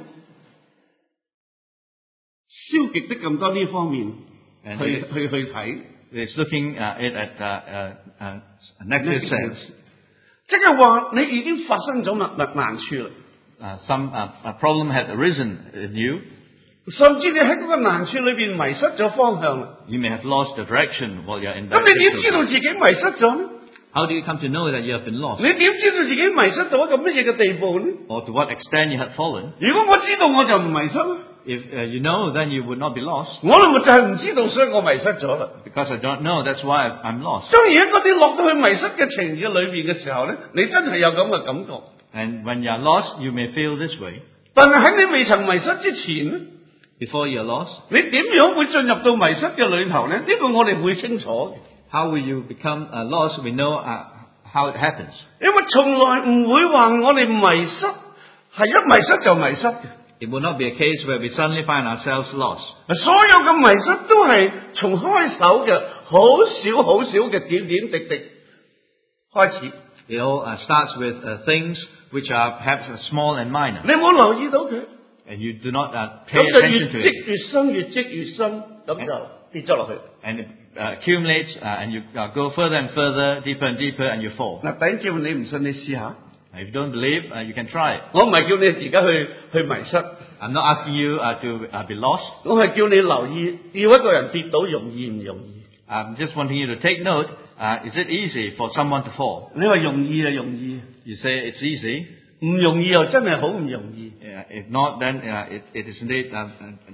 消極的咁多呢方面 And 去 it, 去去睇， it's looking uh, it at uh, uh, uh, a negative sense. 即係話你已經發生咗難難難處啦。 Uh, some uh, a problem has arisen in you. 甚至你喺嗰個難處裏邊迷失咗方向啦。 You may have lost the direction while you're in 咁 that 你點知道 difficulty. 自己迷失咗呢？ How do you come to know that you have been lost? 你點知道自己迷失到一個乜嘢嘅地步呢？ Or to what extent you have fallen? 如果我知道我就唔迷失啦， If uh, you know, then you would not be lost. 我哋咪就係唔知道，所以我迷失咗啦。 Because I don't know, that's why I'm lost. 當然喺嗰啲落到去迷失嘅情節裏邊嘅時候咧，你真係有咁嘅感覺。 And when you're lost, you may feel this way. 但係喺你未曾迷失之前咧， Before you're lost, 你點樣會進入到迷失嘅裏頭咧？呢、個我哋會清楚嘅。 how will you become uh, lost? We know uh, how it happens. 因為從來唔會話我哋迷失，係一迷失就迷失嘅。 It will not be a case where we suddenly find ourselves lost. 所有嘅迷失都係從開手嘅好少好少嘅點點滴滴開始。 It all uh, starts with uh, things which are perhaps uh, small and minor. 你冇留意到佢， And you do not uh, pay 咁就越 attention to 積 it. 越深，越積越深，咁就跌咗落去。 And it uh, accumulates uh, and you uh, go further and further, deeper and deeper, and you fall. 嗱，弟兄姊妹，你唔信你試下。 If you don't believe, uh, you can try it. 我唔係叫你而家去去迷失， I'm not asking you uh, to uh, be lost. 我係叫你留意，要一個人跌倒容易唔容易？ I'm just wanting you to take note. Uh, is it easy for someone to fall? 你話容易就容易， You say it's easy. 唔容易又真係好唔容易。 Yeah, if not, then uh, it, it is indeed um,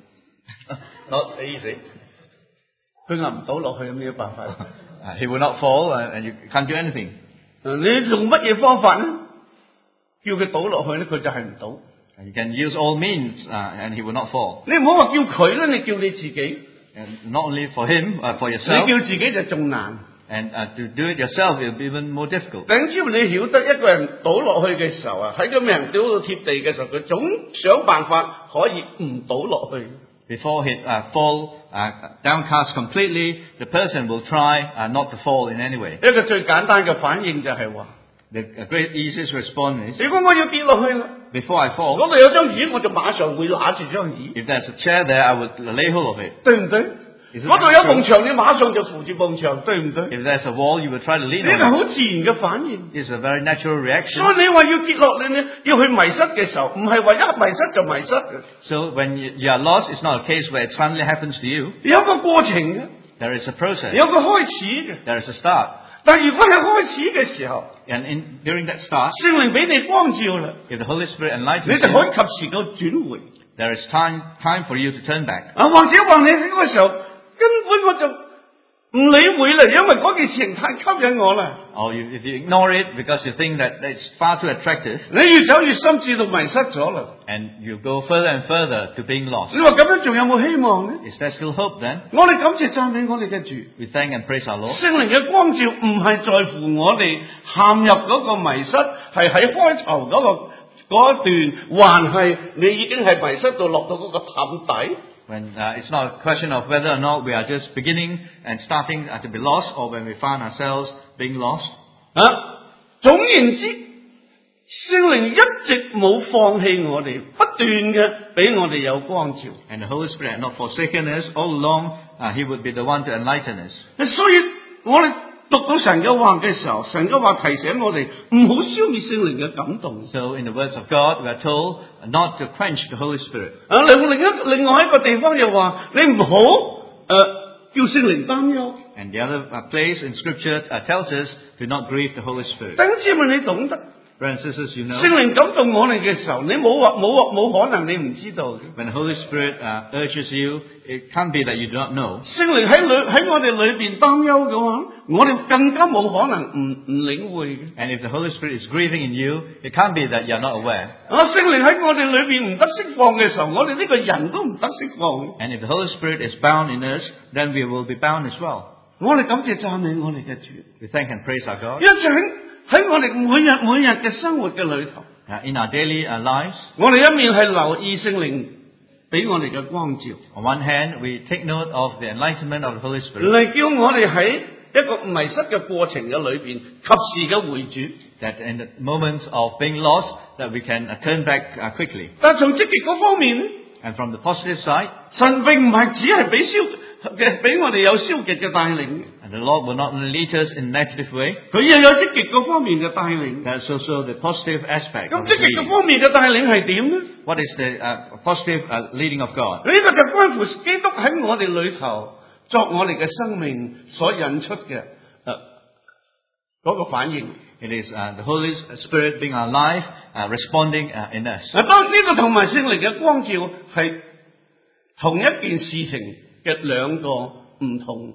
uh, not easy. 佢壓唔到落去有咩辦法？ Uh, he will not fall, uh, and you can't do anything. 你用乜嘢方法咧？叫佢倒落去咧，佢就係唔倒。 And you can use all means, uh, and he will not fall. 你唔好話叫佢咧，你叫你自己， And not only for him, uh, for 你 yourself. 叫自己就仲難。 And uh, to do it yourself, it will be even more difficult. 等只要你曉得一個人倒落去嘅時候啊，喺個命掉到貼地嘅時候，佢總想辦法可以唔倒落去。 Before he uh, fall uh, downcast completely, the person will try uh, not to fall in any way. 一個最簡單嘅反應就係話： The uh, great easiest response is, 如果我要跌落去啦， before I fall, 嗰度有張椅，我就馬上會揦住張椅， if there's a chair there, I would lay hold of it. 對唔對？ Is it 嗰度有 true? 埲牆，你馬上就扶住埲牆，對唔對？ If there's a wall, you would try to lean 呢個 on 好自然嘅反應。 it. It's a very natural 所 reaction. 以你話要跌落嚟咧，要去迷失嘅時候，唔係話一迷失就迷失嘅， So when you, you are lost, it's not a case where it suddenly happens to you. 有個過程嘅， There is a process. 有個開始嘅。 There is a start. 但如果係開始嘅時候， And in, during that start, 聖靈俾你光照啦， if the Holy Spirit enlightens 你就可以 you, 及時夠轉回。 there is time, time for you to turn back. 啊，或者話你喺嗰個時候根本我就唔理會啦，因為嗰件事情太吸引我啦。 Or you, if you ignore it because you think that it's far too attractive, 你越走越深，至到迷失咗啦。 and you go further and further to being lost. 你話咁樣仲有冇希望呢？ Is there still hope then? 我哋感謝讚美我哋嘅主， We thank and praise our Lord. 聖靈嘅光照唔係在乎我哋陷入嗰個迷失，係喺開頭嗰、個嗰一段，還係你已經係迷失到落到嗰個氹底。 When uh, it's not a question of whether or not we are just beginning and starting uh, to be lost, or when we find ourselves being lost. 啊，總言之，聖靈一直冇放棄我哋，不斷嘅俾我哋有光照。 And the Holy Spirit had not forsaken us all along. Uh, he would be the one to enlighten us. 所以我哋讀到神嘅話嘅時候，神嘅話提醒我哋唔好消滅聖靈嘅感動。 So in the words of God, we are told not to quench the Holy Spirit. 啊，另另一另外一個地方又話，你唔好誒叫聖靈擔憂。 And the other uh, place in Scripture uh, tells us to not grieve the Holy Spirit. 弟兄姊妹，你懂得 Brothers and sisters, you know, 聖靈感動我哋嘅時候，你冇話冇話冇可能你唔知道嘅。 when the Holy Spirit uh, urges you, it can't be that you do not know. 聖靈喺裏喺我哋裏邊擔憂嘅話，我哋更加冇可能唔唔領會嘅。 And if the Holy Spirit is grieving in you, it can't be that you are not aware. 啊，聖靈喺我哋裏邊唔得釋放嘅時候，我哋呢個人都唔得釋放。 And if the Holy Spirit is bound in us, then we will be bound as well. 我哋感謝讚美我哋嘅主， We thank and praise our God. 一直喺喺我哋每日每日嘅生活嘅裏頭， Uh, in our daily uh, lives, 我哋一面係留意聖靈俾我哋嘅光照， on one hand, we take note of the enlightenment of the Holy Spirit, 嚟叫我哋喺一個迷失嘅過程嘅裏邊，及時嘅回轉。 that in the moments of being lost, that we can uh, turn back uh, quickly. 但從積極嗰方面咧， And from the positive side, 神並唔係只係俾消嘅俾我哋有消極嘅帶領， and the Lord will not only lead us in a negative way, 佢又有積極嗰方面嘅帶領。 there's also the positive aspect 咁 of 積 His 極嘅 leading. 方面嘅帶領係點呢？ What is the uh, positive uh, leading of God? 呢個就關乎基督喺我哋裏頭作我哋嘅生命所引出嘅誒嗰個反應。 It is uh, the Holy Spirit being our life, uh, responding uh, in us. 嗱，當呢個同埋聖靈嘅光照係同一件事情嘅兩個唔同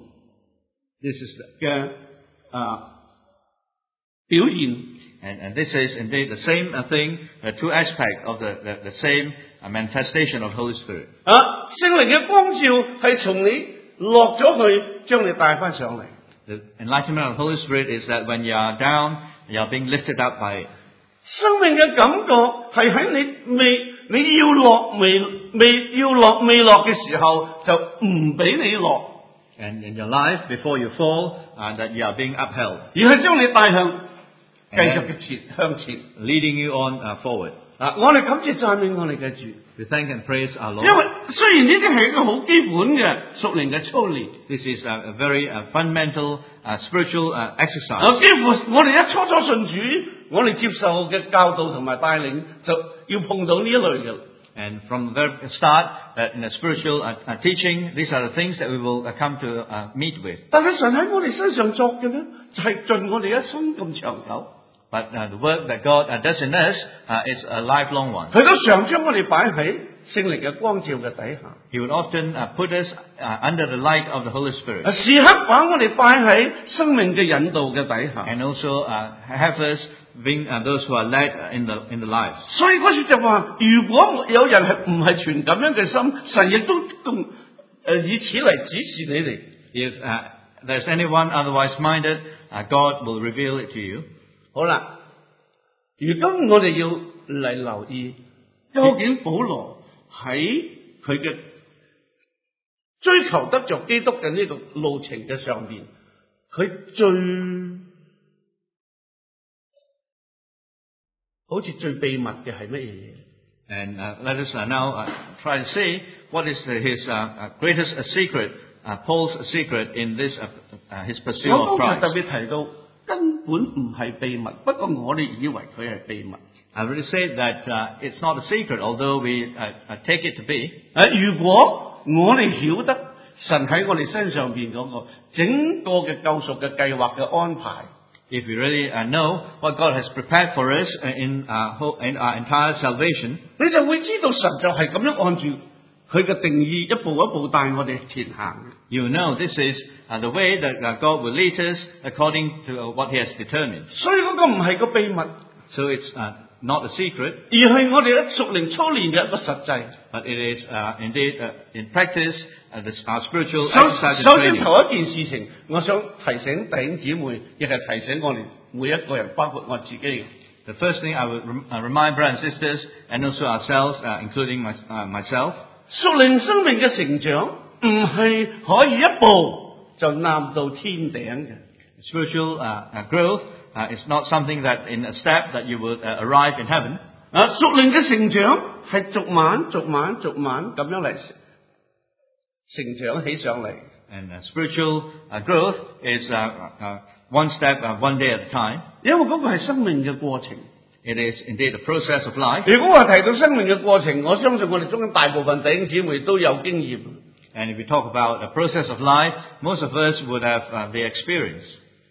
This is the, 嘅啊表現。 and, and this is indeed the same uh, thing, the two aspects of the, the, the same uh, manifestation of Holy Spirit. 啊，聖靈嘅光照係從你落咗去，將你帶翻上嚟。 The enlightenment of the Holy Spirit is that when you are down, you are being lifted up by it. 生命嘅感覺係喺你未你要落未未要落未落嘅時候就唔俾你落。 And in your life, before you fall, uh, that you are being upheld. 而係將你帶向繼續嘅前向前 leading you on uh, forward. 啊！我哋感謝讚美我哋嘅主。 We thank and praise our Lord. 因為雖然呢啲係一個好基本嘅屬靈嘅操練。 This is a, a very uh, fundamental uh, spiritual uh, exercise. 啊，幾乎我哋一初初信主，我哋接受嘅教導同埋帶領，就要碰到呢一類嘅。 And from the very start, uh, in a spiritual uh, uh, teaching, these are the things that we will uh, come to uh, meet with. 但係神喺我哋身上作嘅咧，就係盡我哋一生咁長久。 But uh, the work that God uh, does in us uh, is a lifelong one. 佢都常將我哋擺喺聖靈嘅光照嘅底下。 He would often uh, put us uh, under the light of the Holy Spirit. 時刻把我哋擺喺生命嘅引導嘅底下。 And also uh, have us being uh, those who are led in the in the lives. 所以嗰時就話，如果有人係唔係存咁樣嘅心，神亦都咁誒以此嚟指示你哋。 If uh, there's anyone otherwise minded, uh, God will reveal it to you. 好啦，如今我哋要嚟留意，究竟保羅喺佢嘅追求得着基督嘅呢個路程嘅上邊，佢最好似最秘密嘅係乜嘢嘢？ And uh, let us uh, now uh, try to see what is the, his uh, uh, greatest uh, secret, uh, Paul's secret in this uh, uh, his pursuit 我 of 剛才 Christ. 特別提到，根本唔係秘密，不過我哋以為佢係秘密。 I already said that uh, it's not a secret, although we uh, uh, take it to be. 誒，如果我哋曉得神喺我哋身上邊嗰個整個嘅救贖嘅計劃嘅安排。 If we really uh, know what God has prepared for us in, uh, whole, in our entire salvation, 你就會知道神就係咁樣按住佢嘅定義一步一步帶我哋前行。 you know this is uh, the way that uh, God will lead us according to uh, what He has determined. 所以嗰個唔係個秘密， So it's uh, not a secret, 而係我哋一屬靈操練嘅一個實際。 but it is uh, indeed uh, in practice uh, this, our spiritual 首 exercise and 首先 training. 頭一件事情，我想提醒弟兄姊妹，亦係提醒我哋每一個人，包括我自己。 The first thing I will rem- uh, remind brothers and sisters, and also ourselves, uh, including my, uh, myself, 屬靈生命嘅成長唔係可以一步就攬到天頂嘅。 spiritual uh, uh, growth uh, is not something that in a step that you will uh, arrive in heaven. 啊，屬靈嘅成長係逐晚、逐晚、逐晚咁樣嚟成長起上嚟。 And uh, spiritual uh, growth is uh, uh, one step, uh, one day at a time. 因為嗰個係生命嘅過程。 It is indeed a process of life. 如果話提到生命嘅過程，我相信我哋中間大部分弟兄姊妹都有經驗。 And if we talk about a process of life, most of us would have uh, the experience.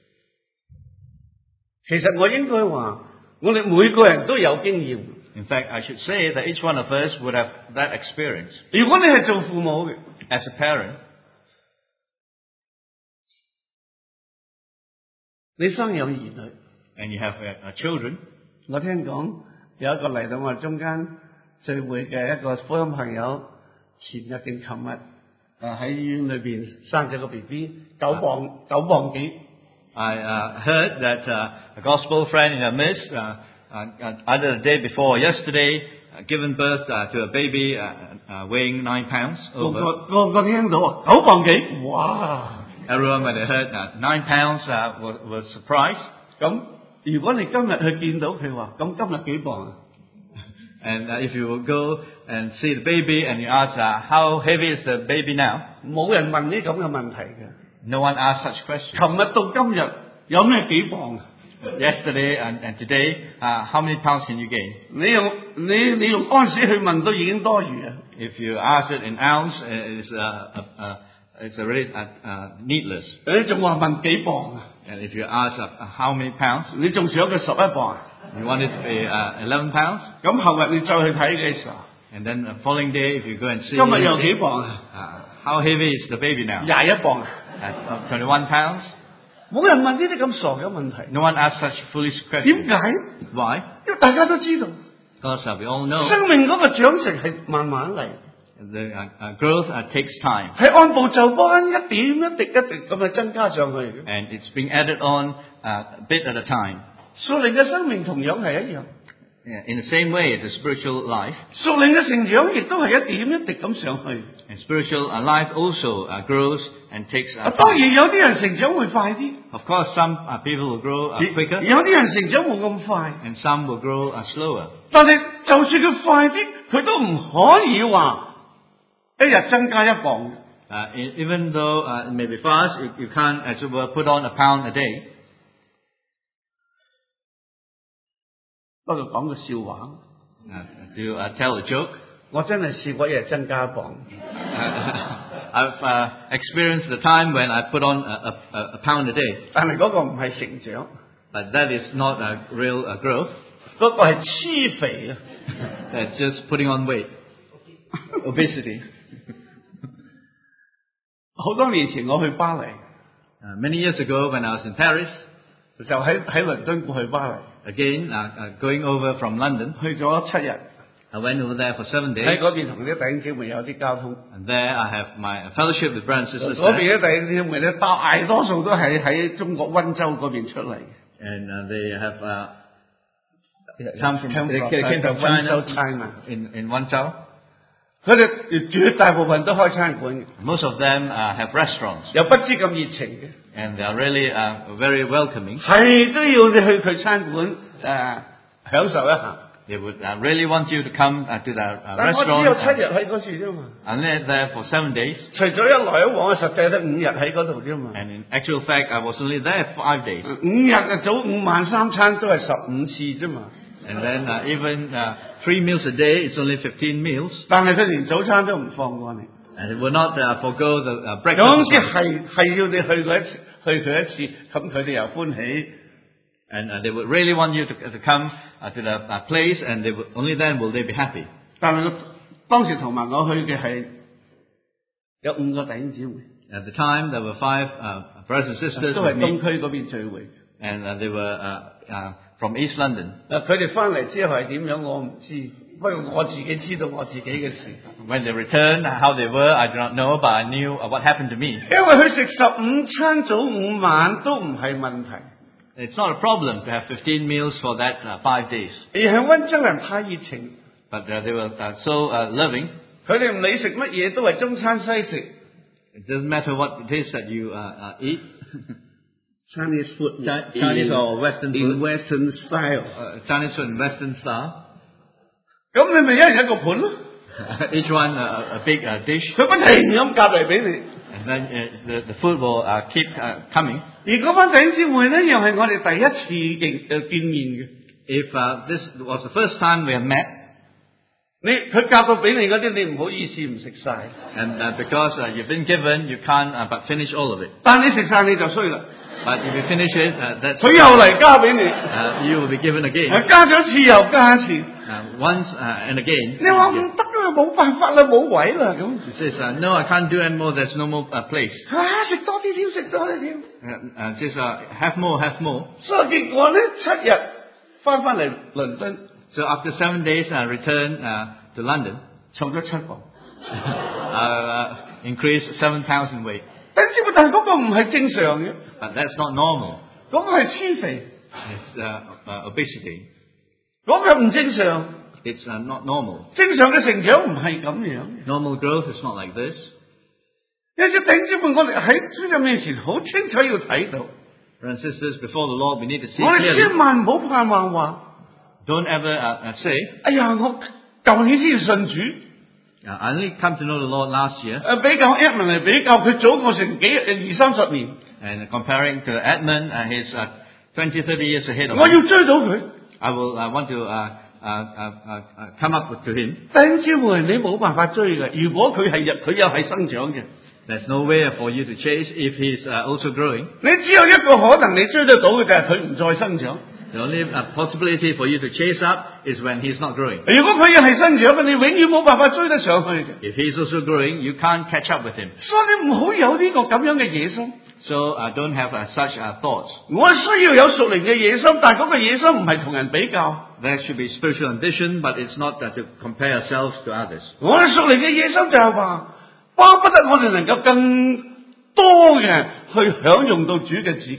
其實我應該話，我哋每個人都有經驗。 In fact, I should say that each one of us would have that experience. 如果你係做父母嘅， As a parent, 你生有兒女， and you have uh, uh, children, 我聽講有一個嚟到我哋中間聚會嘅一個福音朋友，前日定琴日誒喺醫院裏邊生咗個 B B， 九磅九磅幾。 I uh, heard that uh, a gospel friend in our midst, uh, uh, either the day before or yesterday, uh, given birth uh, to a baby uh, uh, weighing nine pounds 個 over. 個個個聽到啊，九磅幾，哇！ Everyone, when they heard uh, nine pounds, uh, was, was surprised. 咁如果你今日去見到佢話，咁今日幾磅啊？ And uh, if you will go and see the baby and you ask, uh, how heavy is the baby now? 冇人問呢咁嘅問題嘅。 No one asked such questions. 琴日到今日有咩幾磅啊？ Yesterday and, and today, uh, how many pounds can you gain? 你用你你用安士去問都已經多餘啊！ If you ask it in ounce, it's, uh, uh, uh, it's already uh, uh, needless. 你仲話問幾磅啊？ And if you ask uh, how many pounds, 你仲想佢十一磅啊？ you want it to be uh, eleven pounds. 咁後日你再去睇嘅時候， And then the following day, if you go and see, 今日又幾磅啊？ uh, how heavy is the baby now? 廿一磅啊！ At uh, twenty-one pounds. 冇人問呢啲咁傻嘅問題。 No one asks such foolish 點 questions. 解？ Why? 因為大家都知道， Because uh, we all know 生命嗰個長成係慢慢嚟， the uh, uh, growth uh, takes time. 係按部就班，一點一滴一滴咁去增加上去嘅。 And it's being added on uh, a bit at a time. 屬靈嘅生命同樣係一樣。 Yeah, in the same way, the spiritual life, 屬靈嘅成長亦都係一點一滴咁上去。 and spiritual uh, life also uh, grows and takes 啊， uh, 當 time. 然有啲人成長會快啲， Of course, some uh, people will grow uh, quicker, 有啲人成長冇咁快。 and some will grow uh, slower. 但係就算佢快啲，佢都唔可以話一日增加一磅。 Uh, e- even though uh, it may be fast, you, you can't, as it were, put on a pound a day. 不過講個笑話， Uh, to uh, tell a joke, 我真係試過一日增加一磅。 I've uh, experienced the time when I put on a, a, a pound a day, 但係嗰個唔係成長， but that is not a real uh, growth. 嗰個係黐肥啊！ That's just putting on weight, obesity. 好多年前我去巴黎， Uh, many years ago, when I was in Paris, 就喺喺倫敦過去巴黎， again uh, uh, going over from London, 去咗七日， I went over there for seven 喺 days, 嗰邊同啲弟兄姊妹有啲交通。 and there I have my fellowship with brothers and sisters 嗰 there, 邊啲弟兄姊妹咧，大多數都係喺中國溫州嗰邊出嚟嘅。 and uh, they have uh, come from, Come they from- came from Wenzhou, China, China. in in Wenzhou. 佢哋絕大部分都開餐館嘅， Most of them uh, have restaurants, 又不知咁熱情嘅， and they are really uh, very welcoming. 係都要你去佢餐館誒、呃享受一下。 They would uh, really want you to come uh, to their uh, 但我只有 restaurant 七日 and, 喺嗰處啫嘛， and live there for seven days. 除咗一來一往，實際得五日喺嗰度啫嘛。 And in actual fact, I was only there five days. 五日啊，早午晚三餐都係十五次啫嘛。 And then uh, even uh, three meals a day, it's only fifteen meals. 但係佢連早餐都唔放過你， And it will not uh, forgo the uh, 總 breakfast. 之係係要你去過一次，去佢一次，咁佢哋又歡喜。 And uh, they would really want you to, to come uh, to the uh, place, and they would, only then will they be happy. 但係我當時同埋我去嘅係有五個弟兄姊妹， At the time, there were five uh, brothers and sisters 都係 with 東 me, 區嗰邊聚會。 and uh, they were uh, uh, from East London. 嗱，佢哋翻嚟之後係點樣，我唔知。不過我自己知道我自己嘅事， When they returned, how they were, I do not know, but I knew uh, what happened to me. 因為佢食十五餐早午晚都唔係問題， It's not a problem to have fifteen meals for that uh, five days. 而係溫州人太熱情， But uh, they were uh, so uh, loving. 佢哋唔理食乜嘢都係中餐西食。 It doesn't matter what it is that you uh, uh, eat, Chinese food, Chi- Chinese or Western in food. Western style。 uh, Chinese food in Western style. 咁你咪一人一個盤咯， Each one uh, a big uh, dish, 佢不停咁夾嚟俾你。 and then uh, the, the food will uh, keep uh, coming. 而嗰班弟兄姊妹咧，又係我哋第一次認誒見面嘅。 If uh, this was the first time we have met, 你佢夾到俾你嗰啲，你唔好意思唔食晒。 and uh, because uh, you've been given, you can't uh, but finish all of it. 但你食晒你就衰啦， But if you finish it, uh, that's 佢又嚟加俾你， uh, you will be given again. 加咗一次又加一次。 Uh, once uh, and again. 你話唔得啦，冇辦法啦，冇位啦咁。 He says, uh, no, I can't do anymore. There's no more uh, place. 啊，食多啲添，食多啲添。 Uh, uh, says, uh, have more, have more. 所以結果咧，七日翻翻嚟倫敦， So after seven days, I return uh, to London, 重咗七磅。 uh, increased seven pounds in weight. 但係但係嗰個唔係正常嘅， But that's not normal. 嗰個係黐肥， It's uh, uh, obesity. 嗰個唔正常。 It's uh, not normal. 正常嘅成長唔係咁樣。 Normal growth is not like this. 有啲弟兄姊妹，我哋喺主嘅面前好清楚要睇到， Brothers and sisters, before the Lord, we need to see 我哋 clearly. 千萬唔好盼望話， Don't ever uh, uh, say, 哎呀，我舊年先信主， uh, I only come to know the Lord last year. 誒比較 Edmund 嚟比較，佢早我成幾二三十年， And comparing to Edmund, uh, he's uh, twenty, thirty years ahead of 我 me. 要追到佢。 I will uh, want to uh, uh, uh, uh, uh, come up with, to him. 弟兄姊妹，你冇辦法追嘅。如果佢係日，佢又係生長嘅， There's no way for you to chase if he's uh, also growing. 你只有一個可能你追得到嘅就係佢唔再生長。 The only uh, possibility for you to chase up is when he's not growing. 如果佢又係生長嘅，你永遠冇辦法追得上去嘅。 If he's also growing, you can't catch up with him. 所以你唔好有呢個咁樣嘅野心。 So uh, don't have uh, such uh, thoughts. 我需要有屬靈嘅野心，但係嗰個野心唔係同人比較。 There should be spiritual ambition, but it's not uh, to compare ourselves to others. 我哋屬靈嘅野心就係話，巴不得我哋能夠更多嘅去享用到主嘅自己。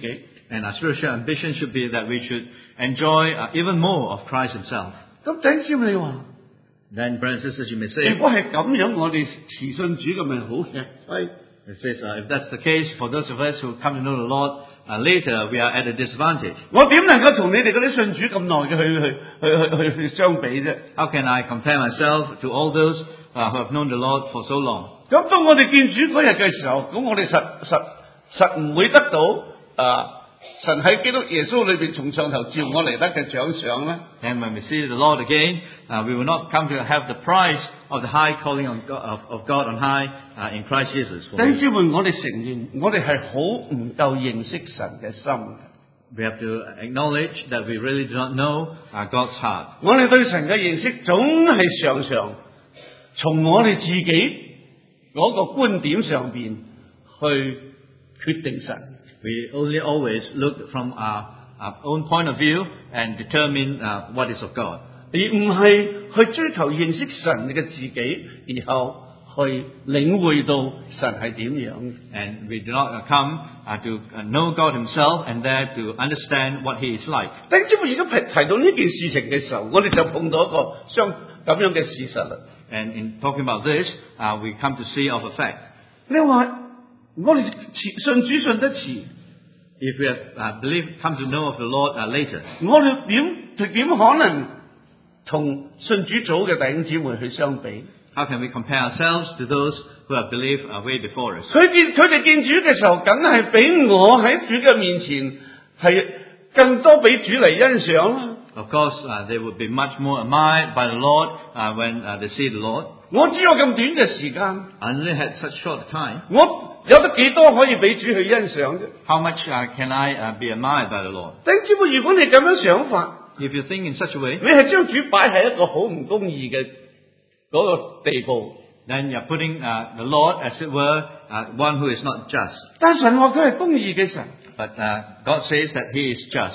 And our spiritual ambition should be that we should enjoy uh, even more of Christ himself. 咁頂先你話， Then, brothers and sisters, you may 如 say, 果係咁樣，我哋遲信主嘅咪好吃虧。 it says, uh, if that's the case, for those of us who come to know the Lord uh, later, we are at a disadvantage. 我點能夠同你哋嗰啲信主咁耐嘅去去去去去去相比啫？ How can I compare myself to all those uh, who have known the Lord for so long? 咁當我哋見主嗰日嘅時候，咁我哋實實實唔會得到啊神喺基督耶穌裏邊從上頭召我嚟得嘅獎賞啦。 And when we see the Lord again, uh, we will not come to have the prize of the high calling on God, of, of God on high uh, in Christ Jesus. 弟兄姊妹，我哋承認，我哋係好唔夠認識神嘅心嘅。 We have to acknowledge that we really do not know uh, God's heart. 我哋對神嘅認識總係常常從我哋自己嗰個觀點上邊去決定神。 We only always look from our, our own point of view and determine uh, what is of God. 而唔係去追求認識神嘅自己，然後去領會到神係點樣。 And we do not uh, come uh, to uh, know God himself and there to understand what he is like. 弟兄姊妹，如果提提到呢件事情嘅時候，我哋就碰到一個相咁樣嘅事實啦。 And in talking about this, uh, we come to see of a fact. 你話我哋信主信得遲， If we have uh, believe, come to know of the Lord uh, later, 我哋點點可能同信主早嘅弟兄姊妹去相比？ how can we compare ourselves to those who have believed uh, way before us? 佢見佢哋見主嘅時候，梗係比我喺主嘅面前係更多俾主嚟欣賞啦。 Of course, uh, they would be much more admired by the Lord uh, when uh, they see the Lord. 我只有咁短嘅時間， I only had such short time. 我有得幾多可以俾主去欣賞啫？ How much uh, can I uh, be admired by the Lord? 弟兄姊妹，如果你咁樣想法， If you think in such a way, 你係將主擺喺一個好唔公義嘅嗰個地步。 then you're putting uh, the Lord, as it were, uh, one who is not just. 但神話佢係公義嘅神， But uh, God says that He is just.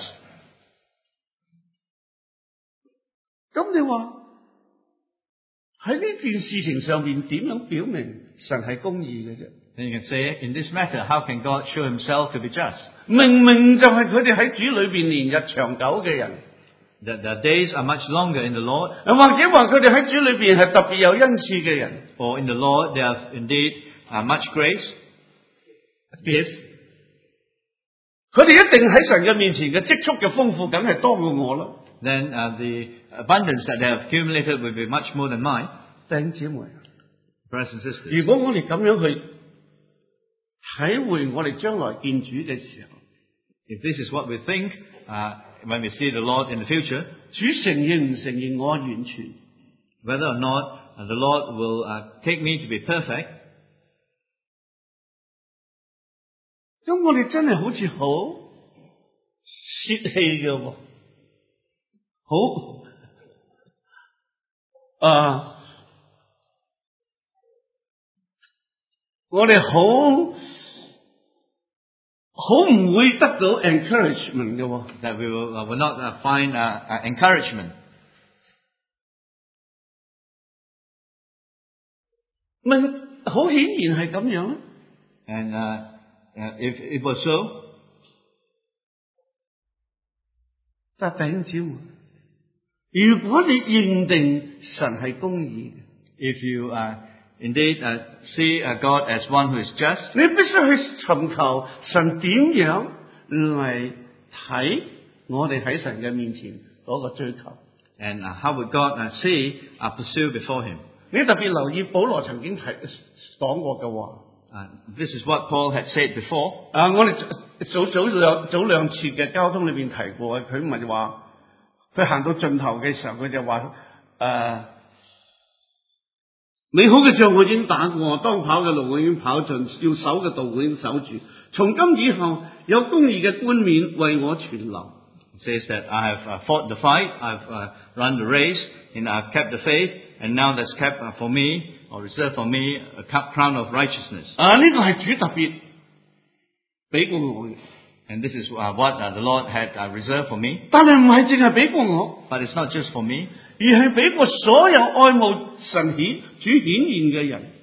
咁你話喺呢件事情上面點樣表明神係公義嘅啫？ Then you can say, in this matter, how can God show Himself to be just? 明明就係佢哋喺主裏邊連日長久嘅人， That the days are much longer in the Lord, 或者話佢哋喺主裏邊係特別有恩賜嘅人。 or in the Lord there are indeed uh, much grace. Yes， 佢哋一定喺神嘅面前嘅積蓄嘅豐富，梗係多過我啦。 Then uh, the abundance that they have accumulated will be much more than mine. 弟兄姊妹， Brothers and sisters, 如果我哋咁樣去體會我哋將來見主嘅時候， if this is what we think uh, when we see the Lord in the future, 主承認唔承認我完全？ whether or not uh, the Lord will uh, take me to be perfect, 咁我哋真係好似好泄氣嘅喎，好啊！我哋好好唔會得到 encouragement 嘅喎。 that we will, uh, will not uh, find uh, uh, encouragement. 問好顯然係咁樣啦。 And uh, uh, if it was so, 但弟兄姊妹，如果你認定神係公義嘅， if you uh, indeed uh, see uh, God as one who is just, 你必須去尋求神點樣嚟睇我哋喺神嘅面前嗰個追求。 and uh, how would God uh, see uh, pursue before Him? 你特別留意保羅曾經提講過嘅話。 Uh, this is what Paul had said before. 啊，我哋早早兩早兩次嘅交通裏邊提過，佢唔係話佢行到盡頭嘅時候，佢就話誒、呃，美好嘅仗我已經打過，當跑嘅路我已經跑盡，要守嘅道我已經守住。從今以後，有公義嘅冠冕為我存留。 It says that I have uh, fought the fight, I've uh, run the race, and I've kept the faith, and now there's kept uh, for me, or reserved for me, a crown of righteousness. 啊，呢個係主特別俾過我嘅， And this is uh, what uh, the Lord had uh, reserved for me. 但係唔係淨係俾過我， But it's not just for me, 而係俾過所有愛慕神顯主顯現嘅人。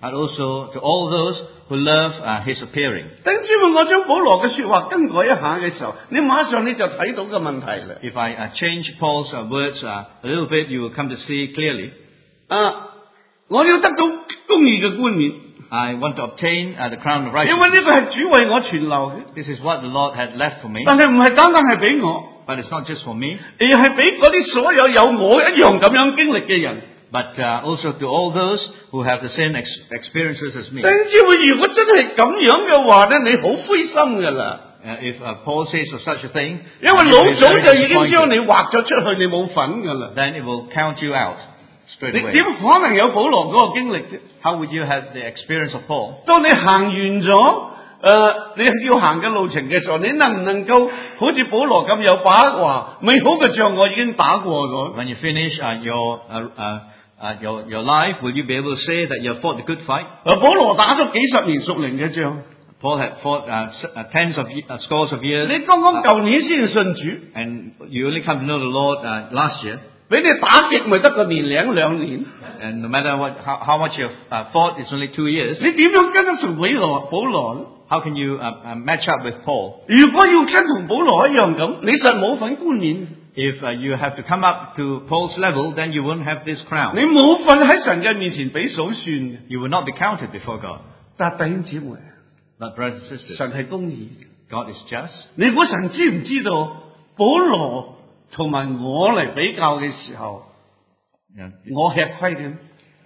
and also to all those who love uh, his appearing. 弟兄姊妹，我將保羅嘅說話更改一下嘅時候，你馬上你就睇到個問題啦。 If I uh, change Paul's uh, words uh, a little bit, you will come to see clearly. 啊，我要得到公義嘅冠冕， I want to obtain uh, the crown of 因為呢 righteousness. 個係主為我存留嘅， This is what the Lord had left for me, 但係唔係單單係俾我， but it's not just for me, 而係俾嗰啲所有有我一樣咁樣經歷嘅人。 but uh, also to all those who have the same ex- experiences as me. 弟兄姊妹，如果真係咁樣嘅話咧，你好灰心噶啦， Uh, if uh, Paul says of such a thing, 因為 uh, 老 you'll be 早 very 就已經將 disappointed. 你劃咗出去，你冇份噶啦。 Then it will count you out straight 你 away. 點可能有保羅嗰個經歷啫？ How would you have the experience of Paul? 當你行完咗誒、呃、你要行嘅路程嘅時候，你能唔能夠好似保羅咁有把握話，美好嘅仗我已經打過咗？ When you finish uh, your, uh, uh, uh, your your life, will you be able to say that you have fought the good fight? 誒，保羅打咗幾十年屬靈嘅仗， Paul had fought uh, s- uh, tens of ye- uh, scores of years, 你剛剛舊年先信主， and you only come to know the Lord uh, last year. 俾你打極咪得個年零兩年， And no matter what, how, how much you have uh, fought, it's only two years. 你點樣跟得上保羅保羅咧？ How can you uh, uh, match up with Paul? 如果要跟同保羅一樣咁，你實冇份冠冕， If uh, you have to come up to Paul's level, then you won't have this 你 crown. 冇份喺神嘅面前俾數算嘅。 You will not be counted before God. 但係弟兄姊妹， But brothers and sisters, 神係公義， God is just. 你估神知唔知道保羅同埋我嚟比較嘅時候， You know, 我吃虧嘅？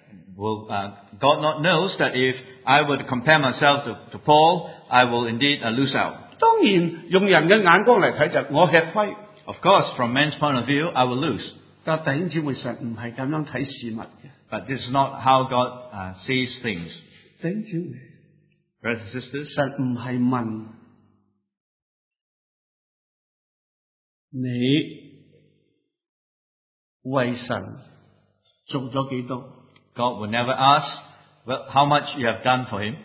will uh, God not knows that if I were to compare myself to, to Paul, I will indeed uh, lose out. 當然用人嘅眼光嚟睇就我吃虧， Of course, from man's point of view, I will lose. 但係弟兄姊妹，神唔係咁樣睇事物嘅。 But this is not how God uh, sees things. 弟兄姊妹， Brothers and sisters, 神唔係問你為神做咗幾多， God will never ask well, how much you have done for Him.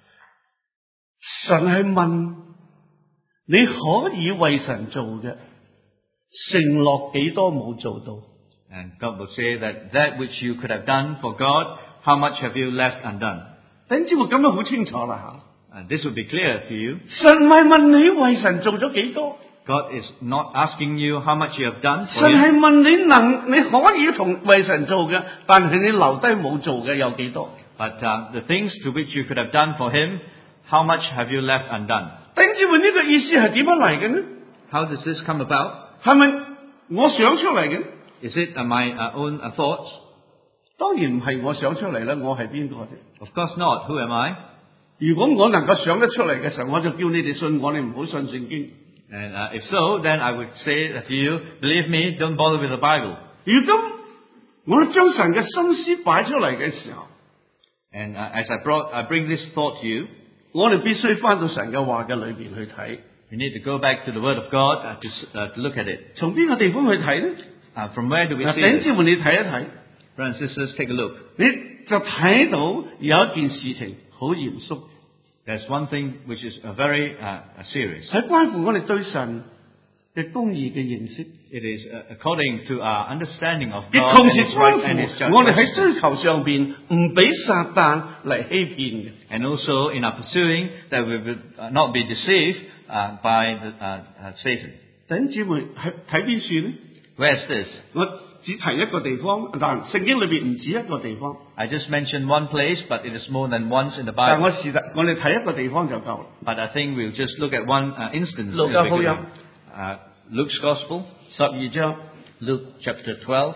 神係問你可以為神做嘅承諾幾多冇做到。 And God will say that that which you could have done for God, how much have you left undone? 弟兄姊妹，咁樣好清楚啦 And this will be clear to you. 吓。神唔係問你為神做咗幾多， God is not asking you how much you have done for 神 Him. 係問你能你可以同為神做嘅，但係你留低冇做嘅有幾多？ But uh, the things to which you could have done for Him, how much have you left undone? 弟兄姊妹，呢個意思係點樣嚟嘅呢？ How does this come about? 係咪我想出嚟嘅？ Is it uh, my uh, own uh, thoughts? 當然唔係我想出嚟啦，我係邊個啫？ Of course not. Who am I? 如果我能夠想得出嚟嘅時候，我就叫你哋信我，你唔好信聖經。 And uh, if so, then I would say to you, believe me, don't bother with the Bible. 如今我哋將神嘅心思擺出嚟嘅時候， And uh, as I brought, I bring this thought to you, 我哋必須翻到神嘅話嘅裏邊去睇。 we need to go back to the Word of God uh, to, s- uh, to look at it. 從邊個地方去睇呢？ Uh, from where do we 嗱， see 弟兄 this? 姊妹，你睇一睇， Brothers and sisters, take a look. 你就睇到有一件事情好嚴肅， There's one thing which is uh, very uh, serious. 係關乎我哋對神嘅公義嘅認識， It is uh, according to our understanding of 亦 God 同 and 時 His 關 right and His 乎我哋喺 judgment. 追求上邊唔俾撒旦嚟欺騙嘅。 And also in our pursuing that we will uh, not be deceived uh, by the, uh, uh, Satan. 弟兄姊妹，喺睇邊處呢？ Where is this? 我只提一個地方，但聖經裏邊唔止一個地方。 I just mentioned one place, but it is more than once in the 但 Bible. 我是我哋睇一個地方就夠啦。 But I think we'll just look at one uh, instance. 路 in 加福音 particular. Uh, Luke's Gospel, 十二章 Luke chapter twelve,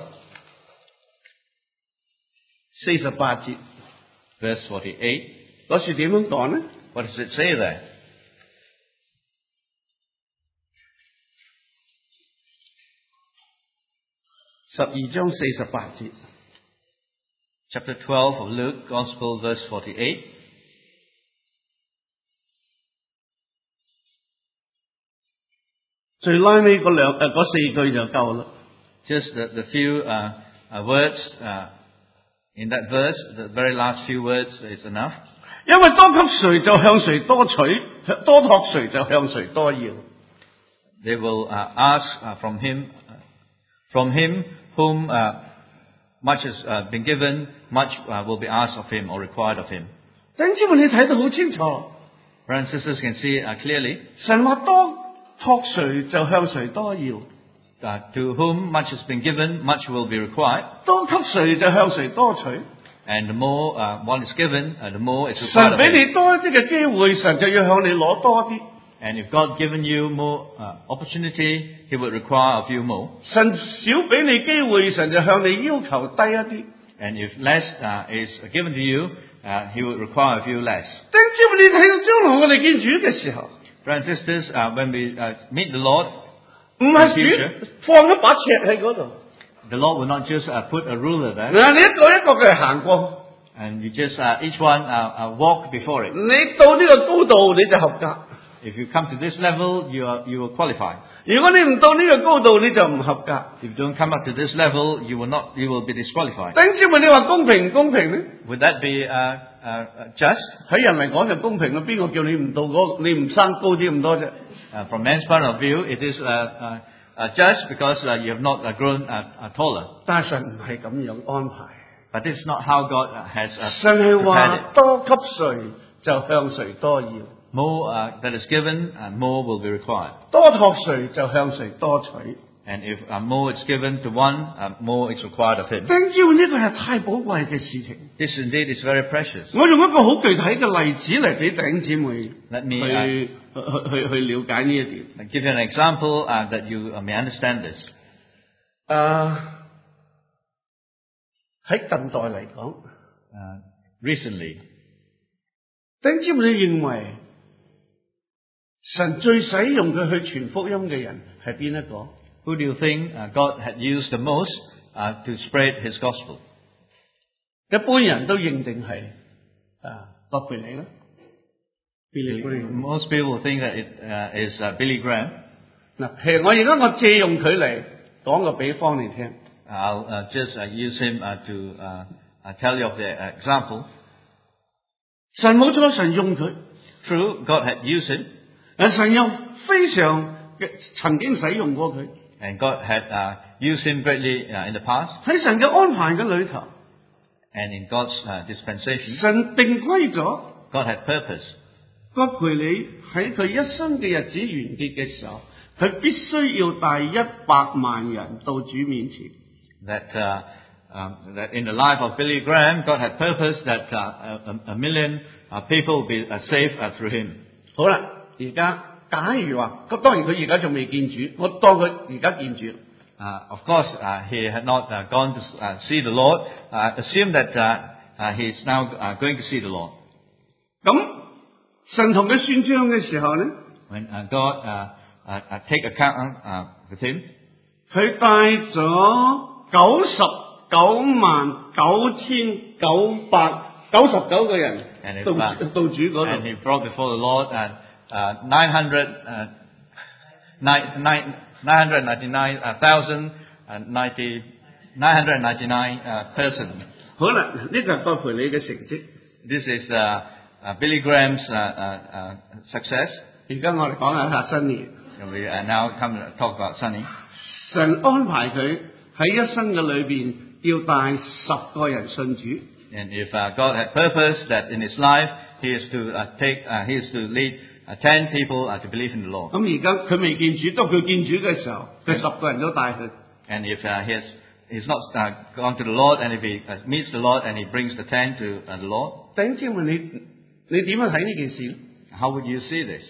四十八節， verse forty-eight. 嗰處點樣講呢？ What does it say there? 十二章四十八節， Chapter twelve of Luke Gospel, verse forty-eight. 最拉尾嗰兩誒嗰四句就夠啦。 Just the, the few uh, uh, words uh, in that verse, the very last few words is enough. 因為多給誰就向誰多取，多託誰就向誰多要。 They will uh, ask uh, from him, uh, from him whom uh, much has uh, been given, much uh, will be asked of him or required of him. 弟兄姊妹，你睇到好清楚， Brothers and sisters can see uh, clearly 神話多託誰就向誰多要， uh, to whom much has been given, much will be required. 多給誰就向誰多取。 And the more uh, one is given, uh, the more is required 神 of 俾 him. 你多一啲嘅機會，神就要向你攞多啲。 And if God given you more uh, opportunity, He will require of you more. 神少俾你機會，神就向你要求低一啲。 And if less uh, is given to you, uh, He will require of you less. 弟兄姊妹，你睇到將來我哋見主嘅時候， Brothers and sisters, uh, when we uh, meet the Lord, 唔係主放一把尺喺嗰度， the Lord will not just uh, put a ruler there, 嗱你一個一個嘅行過， and you just uh, each one uh, uh, walk before it. 你到呢個高度你就合格。 If you come to this level, you are you will qualify. 如果你唔到呢個高度，你就唔合格。 If you don't come up to this level, you will not you will be disqualified. 弟兄姊妹，你話公平唔公平咧？ Would that be uh, uh, just? 喺人嚟講就公平啦，邊個叫你唔到嗰、你唔生高啲咁多啫？ Uh, from man's point of view, it is uh, uh, uh, just because uh, you have not uh, grown uh, uh, taller. 但係神唔係咁樣安排， But this is not how God uh, has uh, 神係 prepared 話 it. 多給誰就向誰多要， More uh, that is given, and more will be required. 多託誰就向誰多取。 And if uh, more is given to one, uh, more is required of him. 弟兄姊妹，呢個係太寶貴嘅事情。 This indeed is very precious. 我用一個好具體嘅例子嚟俾弟兄姊妹 Let 去 me uh, 去去去了解呢一點。 give you an example uh, that you uh, may understand this. 誒喺近代嚟講， Uh, recently, 弟兄姊妹，你認為神最使用佢去傳福音嘅人係邊一個？ who do you think uh, God had used the most uh, to spread His gospel? 一般人都認定係啊葛培理啦。Billy Graham Most people think that it uh, is uh, Billy Graham. 嗱，譬如我而家我借用佢嚟講個比方嚟聽。 I'll uh, just uh, use him uh, to uh, uh, tell you of the uh, example. 神冇錯，神用佢， True, God had used him, 誒神又非常嘅曾經使用過佢。 and God had uh, used him greatly uh, in the past, 喺神嘅安排嘅裏頭， and in God's uh, dispensation, 神定規咗 God had purpose 葛培理喺佢一生嘅日子完結嘅時候，佢必須要帶一百萬人到主面前。 that, uh, um, that in the life of Billy Graham, God had purpose that uh, a, a million uh, people will be uh, saved uh, through him. 好啦，而家假如話，咁當然佢而家仲未見主，我當佢而家見主。 Uh, of course, uh, he had not uh, gone to uh, see the Lord. Uh, assume that uh, uh, he is now uh, going to see the Lord. 咁神同佢算賬嘅時候咧， When uh, God uh, uh, uh, take account uh, with him, 佢帶咗九十九萬九千九百九十九個人 And if, 到 uh, 到主嗰 and 度。 he brought before the Lord uh, uh, nine hundred, uh, nine, nine, nine hundred ninety-nine thousand ninety, nine hundred ninety-nine uh, persons. 好啦，呢個係葛培理嘅成績。 This is uh, uh, Billy Graham's uh, uh, uh, success. 而家我哋講下下新年， And we uh, now come to talk about Sonny. 神安排佢喺一生嘅裏邊要帶十個人信主。 And if uh, God had purpose that in his life he is to uh, take, uh, he is to lead uh, ten people uh, to believe in the Lord. 咁而家佢未見主，當佢見主嘅時候，佢十個人都帶佢。 And if uh, he has, he's not uh, gone to the Lord, and if he uh, meets the Lord and he brings the ten to uh, the Lord, 弟兄姊妹，你你點樣睇呢件事咧？ how would you see this?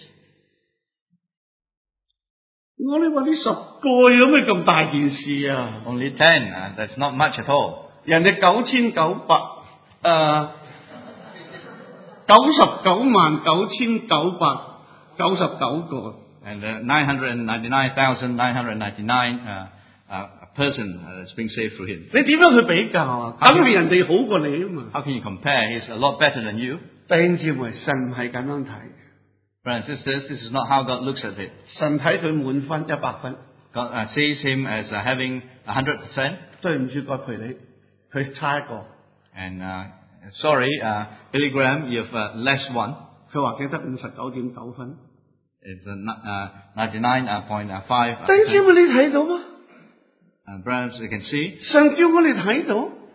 我哋話呢十個有咩咁大件事啊？ Only ten, uh, that's not much at all. 人哋九千九百誒九十九萬九千九百九十九個。 And uh, nine hundred ninety-nine thousand nine hundred ninety-nine uh, uh, person uh, is being saved through him. 你點樣去比較啊？梗係人哋好過你啊嘛！ How can you compare? He's a lot better than you. 弟兄姊妹，神唔係咁樣睇， Brothers and sisters, this is not how God looks at it. 神睇佢滿分一百分。 God uh, sees him as uh, having one hundred percent. 對唔住葛培理，佢差一個。 And uh, sorry, uh, Billy Graham, you've uh, less one. 佢話記得五十九點九分。 It's uh, uh, ninety-nine point five. 弟兄姊妹，你睇到嗎？ Uh, brothers, you can see. 神叫我哋睇到，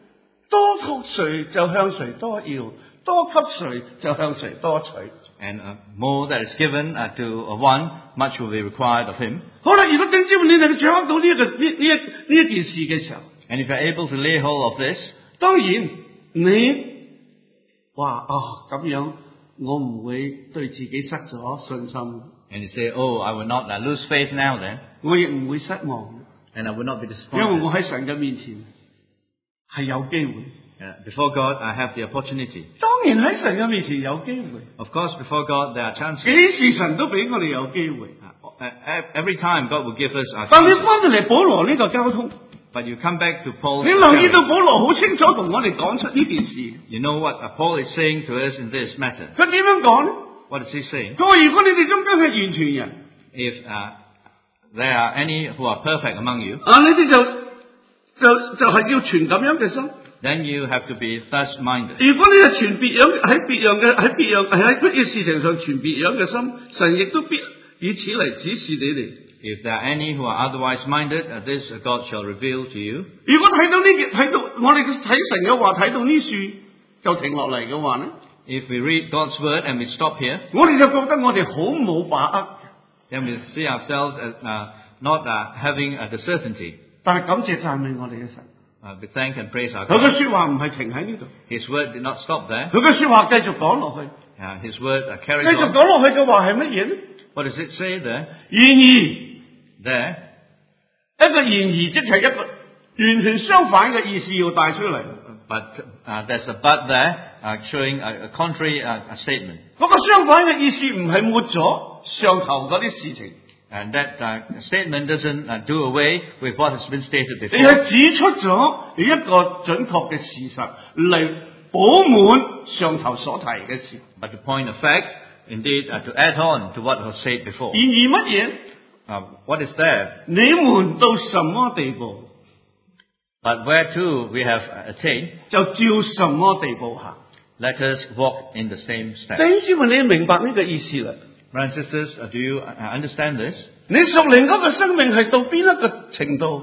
多給誰就向誰多要，多給誰就向誰多取。 And uh, more that is given uh, to uh, one, much will be required of him. 好啦，如果頂知你能夠掌握到呢、這個呢呢一呢一件事嘅時候， And if you're able to lay hold of this, 當然你話啊咁樣，我唔會對自己失咗信心， and you say, oh, I will not uh, lose faith now then, 我亦唔會失望， and I will not be 因為 disappointed. 我喺神嘅面前係有機會。 Uh, before God, I have the opportunity. 當然喺神嘅面前有機會， Of course, before God, there are chances. 幾時神都俾我哋有機會。 Uh, uh, every time God will give us our 但你 chances. 翻到嚟保羅呢個交通， But you come back to Paul's 你留意到 sharing. 保羅好清楚同我哋講出呢件事。 You know what uh, Paul is saying to us in this matter. 佢點樣講呢？ What is he saying? 佢話如果你哋中間係完全人， If uh, there are any who are perfect among you, 啊，你哋就就就係要存咁樣嘅心。 then you have to be thus minded. 如果你係存別樣喺別樣嘅喺別樣係喺乜嘢事情上存別樣嘅心，神亦都必以此嚟指示你哋。 If there are any who are otherwise minded, uh, this uh, God shall reveal to you. 如果睇到呢件睇到我哋睇神嘅話，睇到呢樹就停落嚟嘅話呢， If we read God's word and we stop here, 我哋就覺得我哋好冇把握。 then we see ourselves as uh, not uh, having uh, the certainty. 但係感謝讚美我哋嘅神， Uh, we thank and praise our 佢嘅 God. 說話唔係停喺呢度， His word did not stop there. 佢嘅說話繼續講落去。 Uh, his word uh, 繼 carries 續 on. 講落去嘅話係乜嘢呢？ What does it say there? 然而。 There, 一個然而即係一個完全相反嘅意思要帶出嚟。 but uh, there's a but there, uh, showing a, a contrary uh, a statement. 嗰個相反嘅意思唔係抹咗上頭嗰啲事情， And that uh, statement doesn't uh, do away with what has been stated 你 before. 係指出咗一個準確嘅事實嚟補滿上頭所提嘅事。 But to point of fact, indeed, uh, to add on to what was said before. 然而乜嘢？ Uh, what is there? 你們到什麼地步， But where to we have uh, attained, 就照什麼地步行。 let us walk in the same 弟 steps. 兄姊妹，你明白呢個意思啦？ Brothers and sisters, uh, do you uh, understand this? 你屬靈嗰個生命係到邊一個程度，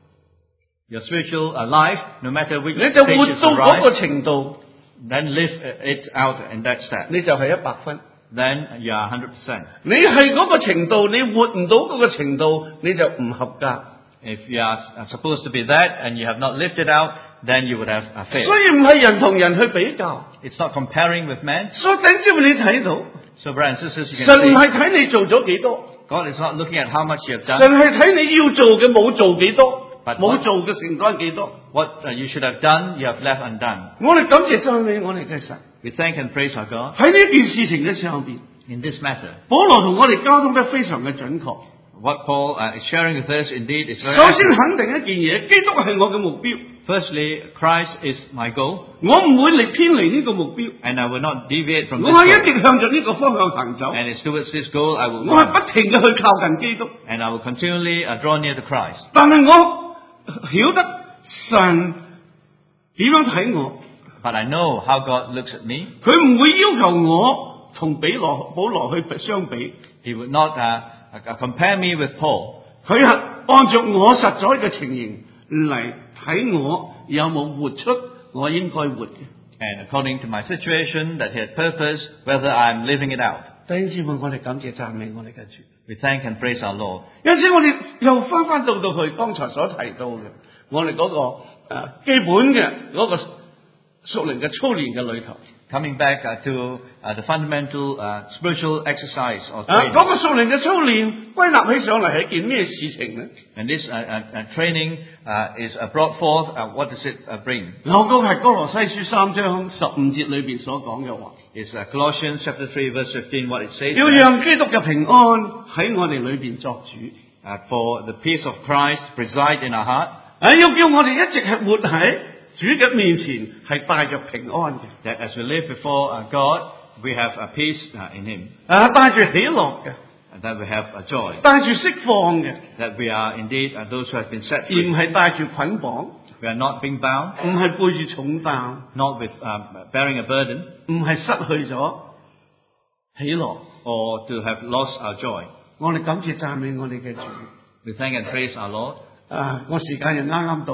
Your spiritual uh, life, no matter which 你就活 stage 到 you 嗰個 arrive, 程度， then live uh, it out in that step. 你就係一百分。 Then you are one hundred percent. 你係嗰個程度，你活唔到嗰個程度，你就唔合格。 If you are uh, supposed to be that and you have not lived it out, then you would have uh, 所 failed. 以唔係人同人去比較， It's not comparing with man. 所以頂住你睇到， So, brothers and sisters, you 神唔 can 係 see 睇你做咗幾多， God is not looking at how much you have 神 done, 係睇你要做嘅冇做幾多， But 冇 what- 做嘅承擔幾多。 what uh, you should have done, you have left undone. 我哋感謝讚美我哋嘅神， We thank and praise our God 喺呢件事情嘅上邊， in this matter. 保羅同我哋交通得非常嘅準確。 What Paul uh, is sharing with us indeed is very 首先 accurate. 肯定一件嘢，基督係我嘅目標， Firstly, Christ is my goal, 我唔會離偏離呢個目標， and I will not deviate from 我 this 係一 goal. 直向着呢個方向行走， And it's towards this goal I will 我係 run, 不停嘅去靠近基督。 and I will continually uh, draw near to Christ. 但係我曉得神點樣睇我， But I know how God looks at me. 佢唔會要求我同比羅保羅去相比， He would not uh, uh, compare me with Paul. 佢係按照我實在嘅情形嚟睇我有冇活出我應該活嘅。 And according to my situation, that He had purpose, whether I'm living it out. 弟兄姊妹，我哋感謝讚美我哋嘅主。 We thank and praise our Lord. 有時我哋又翻翻到到去剛才所提到嘅，我哋嗰、個誒、呃基本嘅嗰個屬靈嘅操練嘅裏頭， Coming back uh, to uh, the fundamental uh, spiritual exercise or 啊 training. 嗰、個屬靈嘅操練歸納起上嚟係一件咩事情呢？ And this uh, uh, uh, training uh, is uh, brought forth. Uh, what does it uh, bring? 我嗰個係哥羅西書三章十五節裏邊所講嘅話， It's uh, Colossians chapter three, verse fifteen. What it says: 要 there, 讓基督嘅平安喺我哋裏邊作主， uh, for the peace of Christ preside in our heart. 啊要叫我哋一直係活喺主嘅面前係帶着平安嘅， That as we live before uh, God, we have a peace uh, in Him, 啊帶住喜樂嘅， and that we have a joy, 帶住釋放嘅， that we are indeed uh, those who have been set 而唔 free. 係帶住捆綁， We are not being bound, 唔係背住重擔。 not with um, bearing a burden, 唔係失去咗喜樂。 or to have lost our joy. 我哋感謝讚美我哋嘅主。 We thank and praise our Lord. 啊，我時間又啱啱到啦。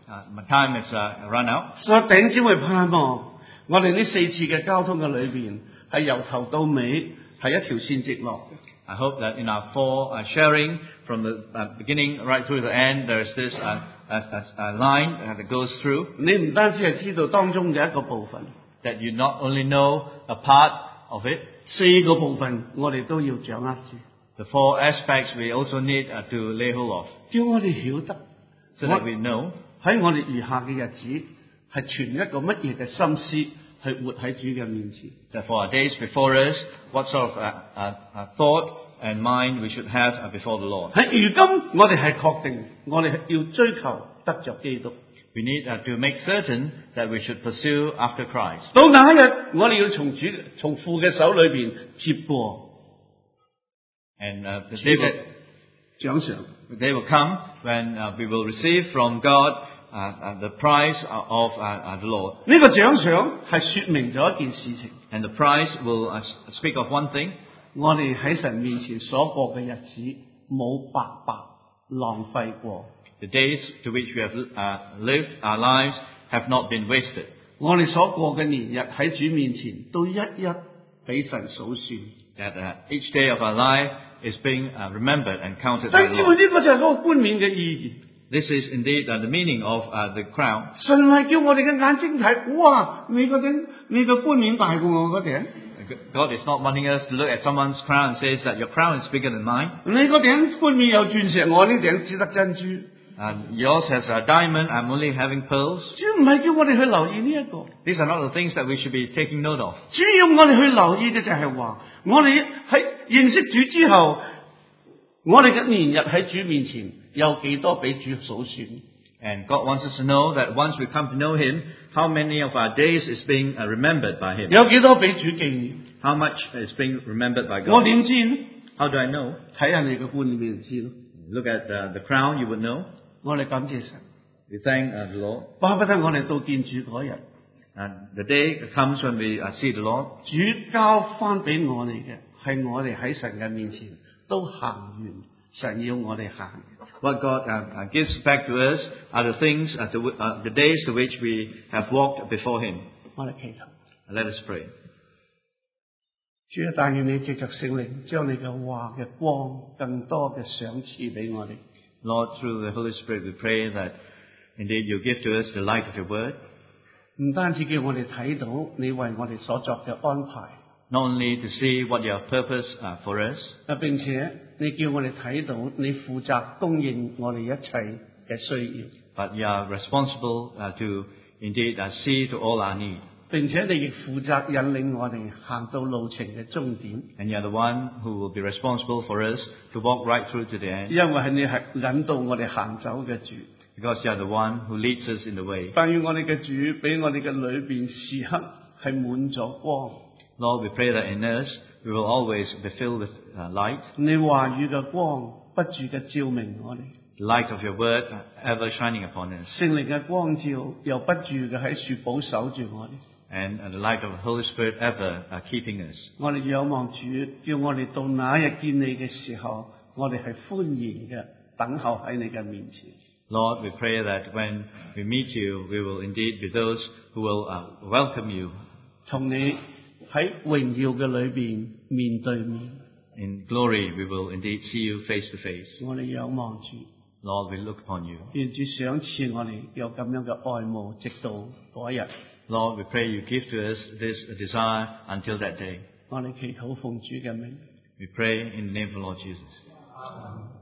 uh, my time is uh, run out. 所以頂姊妹盼望，我哋呢四次嘅交通嘅裏邊，係由頭到尾係一條線直落嘅。 I hope that in our four uh, sharing from the uh, beginning right through the end, there is this uh, a, a, a line uh, that goes through. 你唔單止係知道當中嘅一個部分， That you not only know a part of it, 四個部分我哋都要掌握住， the four aspects we also need uh, to lay hold of, 叫我哋曉得 so that we know 喺我哋餘下嘅日子係存一個乜嘢嘅心思去活喺主嘅面前。 that for our days before us, what sort of uh, uh, uh, thought and mind we should have uh, before the Lord. 喺如今我哋係確定，我哋要追求得着基督。 We need uh, to make certain that we should pursue after Christ. 到那一日，我哋要從主從父嘅手裏邊接過 And uh, the, day will, 獎賞。 the day will come when uh, we will receive from God uh, uh, the prize uh, of uh, uh, the Lord. 呢個獎賞係說明咗一件事情， And the prize will uh, speak of one thing. 我哋喺神面前所過嘅日子冇白白浪費過。 The days to which we have uh, lived our lives have not been wasted. 我哋所過嘅年日喺主面前都一一俾神數算。 That uh, each day of our life is being uh, remembered and counted 弟 by 兄 the 姊妹， Lord. 呢個就係嗰個冠冕嘅意義。 This is indeed uh, the meaning of uh, the crown. 神係叫我哋嘅眼睛睇，哇！你嗰頂你個冠冕大過我嗰頂， God is not wanting us to look at someone's crown and says that your crown is bigger than mine. 你嗰頂冠冕有鑽石，我呢頂只得珍珠。 And yours has a diamond, I'm only having pearls. 主唔係叫我哋去留意呢一個， These are not the things that we should be taking note of. 主要我哋去留意嘅就係話，我哋喺認識主之後，我哋嘅年日喺主面前有幾多俾主數算？ And God wants us to know that once we come to know Him, how many of our days is being uh, remembered by Him? 有幾多俾主紀念？ How much is being remembered by 我 God? 點知呢？ How do I know? 睇下你嘅冠冕就知咯。 Look at uh, the crown, you would know. 我哋感謝神， We thank uh, the Lord. 巴不得我哋到見主嗰日， And the day comes when we uh, see the Lord. 主交翻俾我哋嘅係我哋喺神嘅面前都行完神要我哋行嘅。 What God uh, uh, gives back to us are the things, uh, to, uh, the days to which we have walked before Him. 我哋祈禱， Let us pray. 主啊，但願你藉着聖靈將你嘅話嘅光更多嘅賞賜俾我哋。 Lord, through the Holy Spirit, we pray that indeed you give to us the light of your word, 唔單止叫我哋睇到你為我哋所作嘅安排， not only to see what you have purposed uh, for us, 啊並且你叫我哋睇到你負責供應我哋一切嘅需要， but you are responsible uh, to indeed uh, see to all our need. 並且你亦負責引領我哋行到路程嘅終點， And you are the one who will be responsible for us to walk right through to the end, 因為係你係引導我哋行走嘅主。 because you are the one who leads us in the way. 但願我哋嘅主俾我哋嘅裏邊時刻係滿咗光， Lord, we pray that in us we will always be filled with uh, light, 你話語嘅光不住嘅照明我哋， the light of your word uh, ever shining upon us, 聖靈嘅光照又不住嘅喺樹保守住我哋。 and uh, the light of the Holy Spirit ever uh, keeping us. 我哋仰望主，叫我哋到那日見你嘅時候，我哋係歡然嘅等候喺你嘅面前。 Lord, we pray that when we meet you, we will indeed be those who will uh, welcome you 同你喺榮耀嘅裏邊面對面。 in glory. We will indeed see you face to face. 我哋仰望主， Lord, we look upon you. 願主賞賜我哋有咁樣嘅愛慕，直到嗰日。 Lord, we pray you give to us this desire until that day. 我哋祈禱奉主嘅名。 We pray in the name of the Lord Jesus.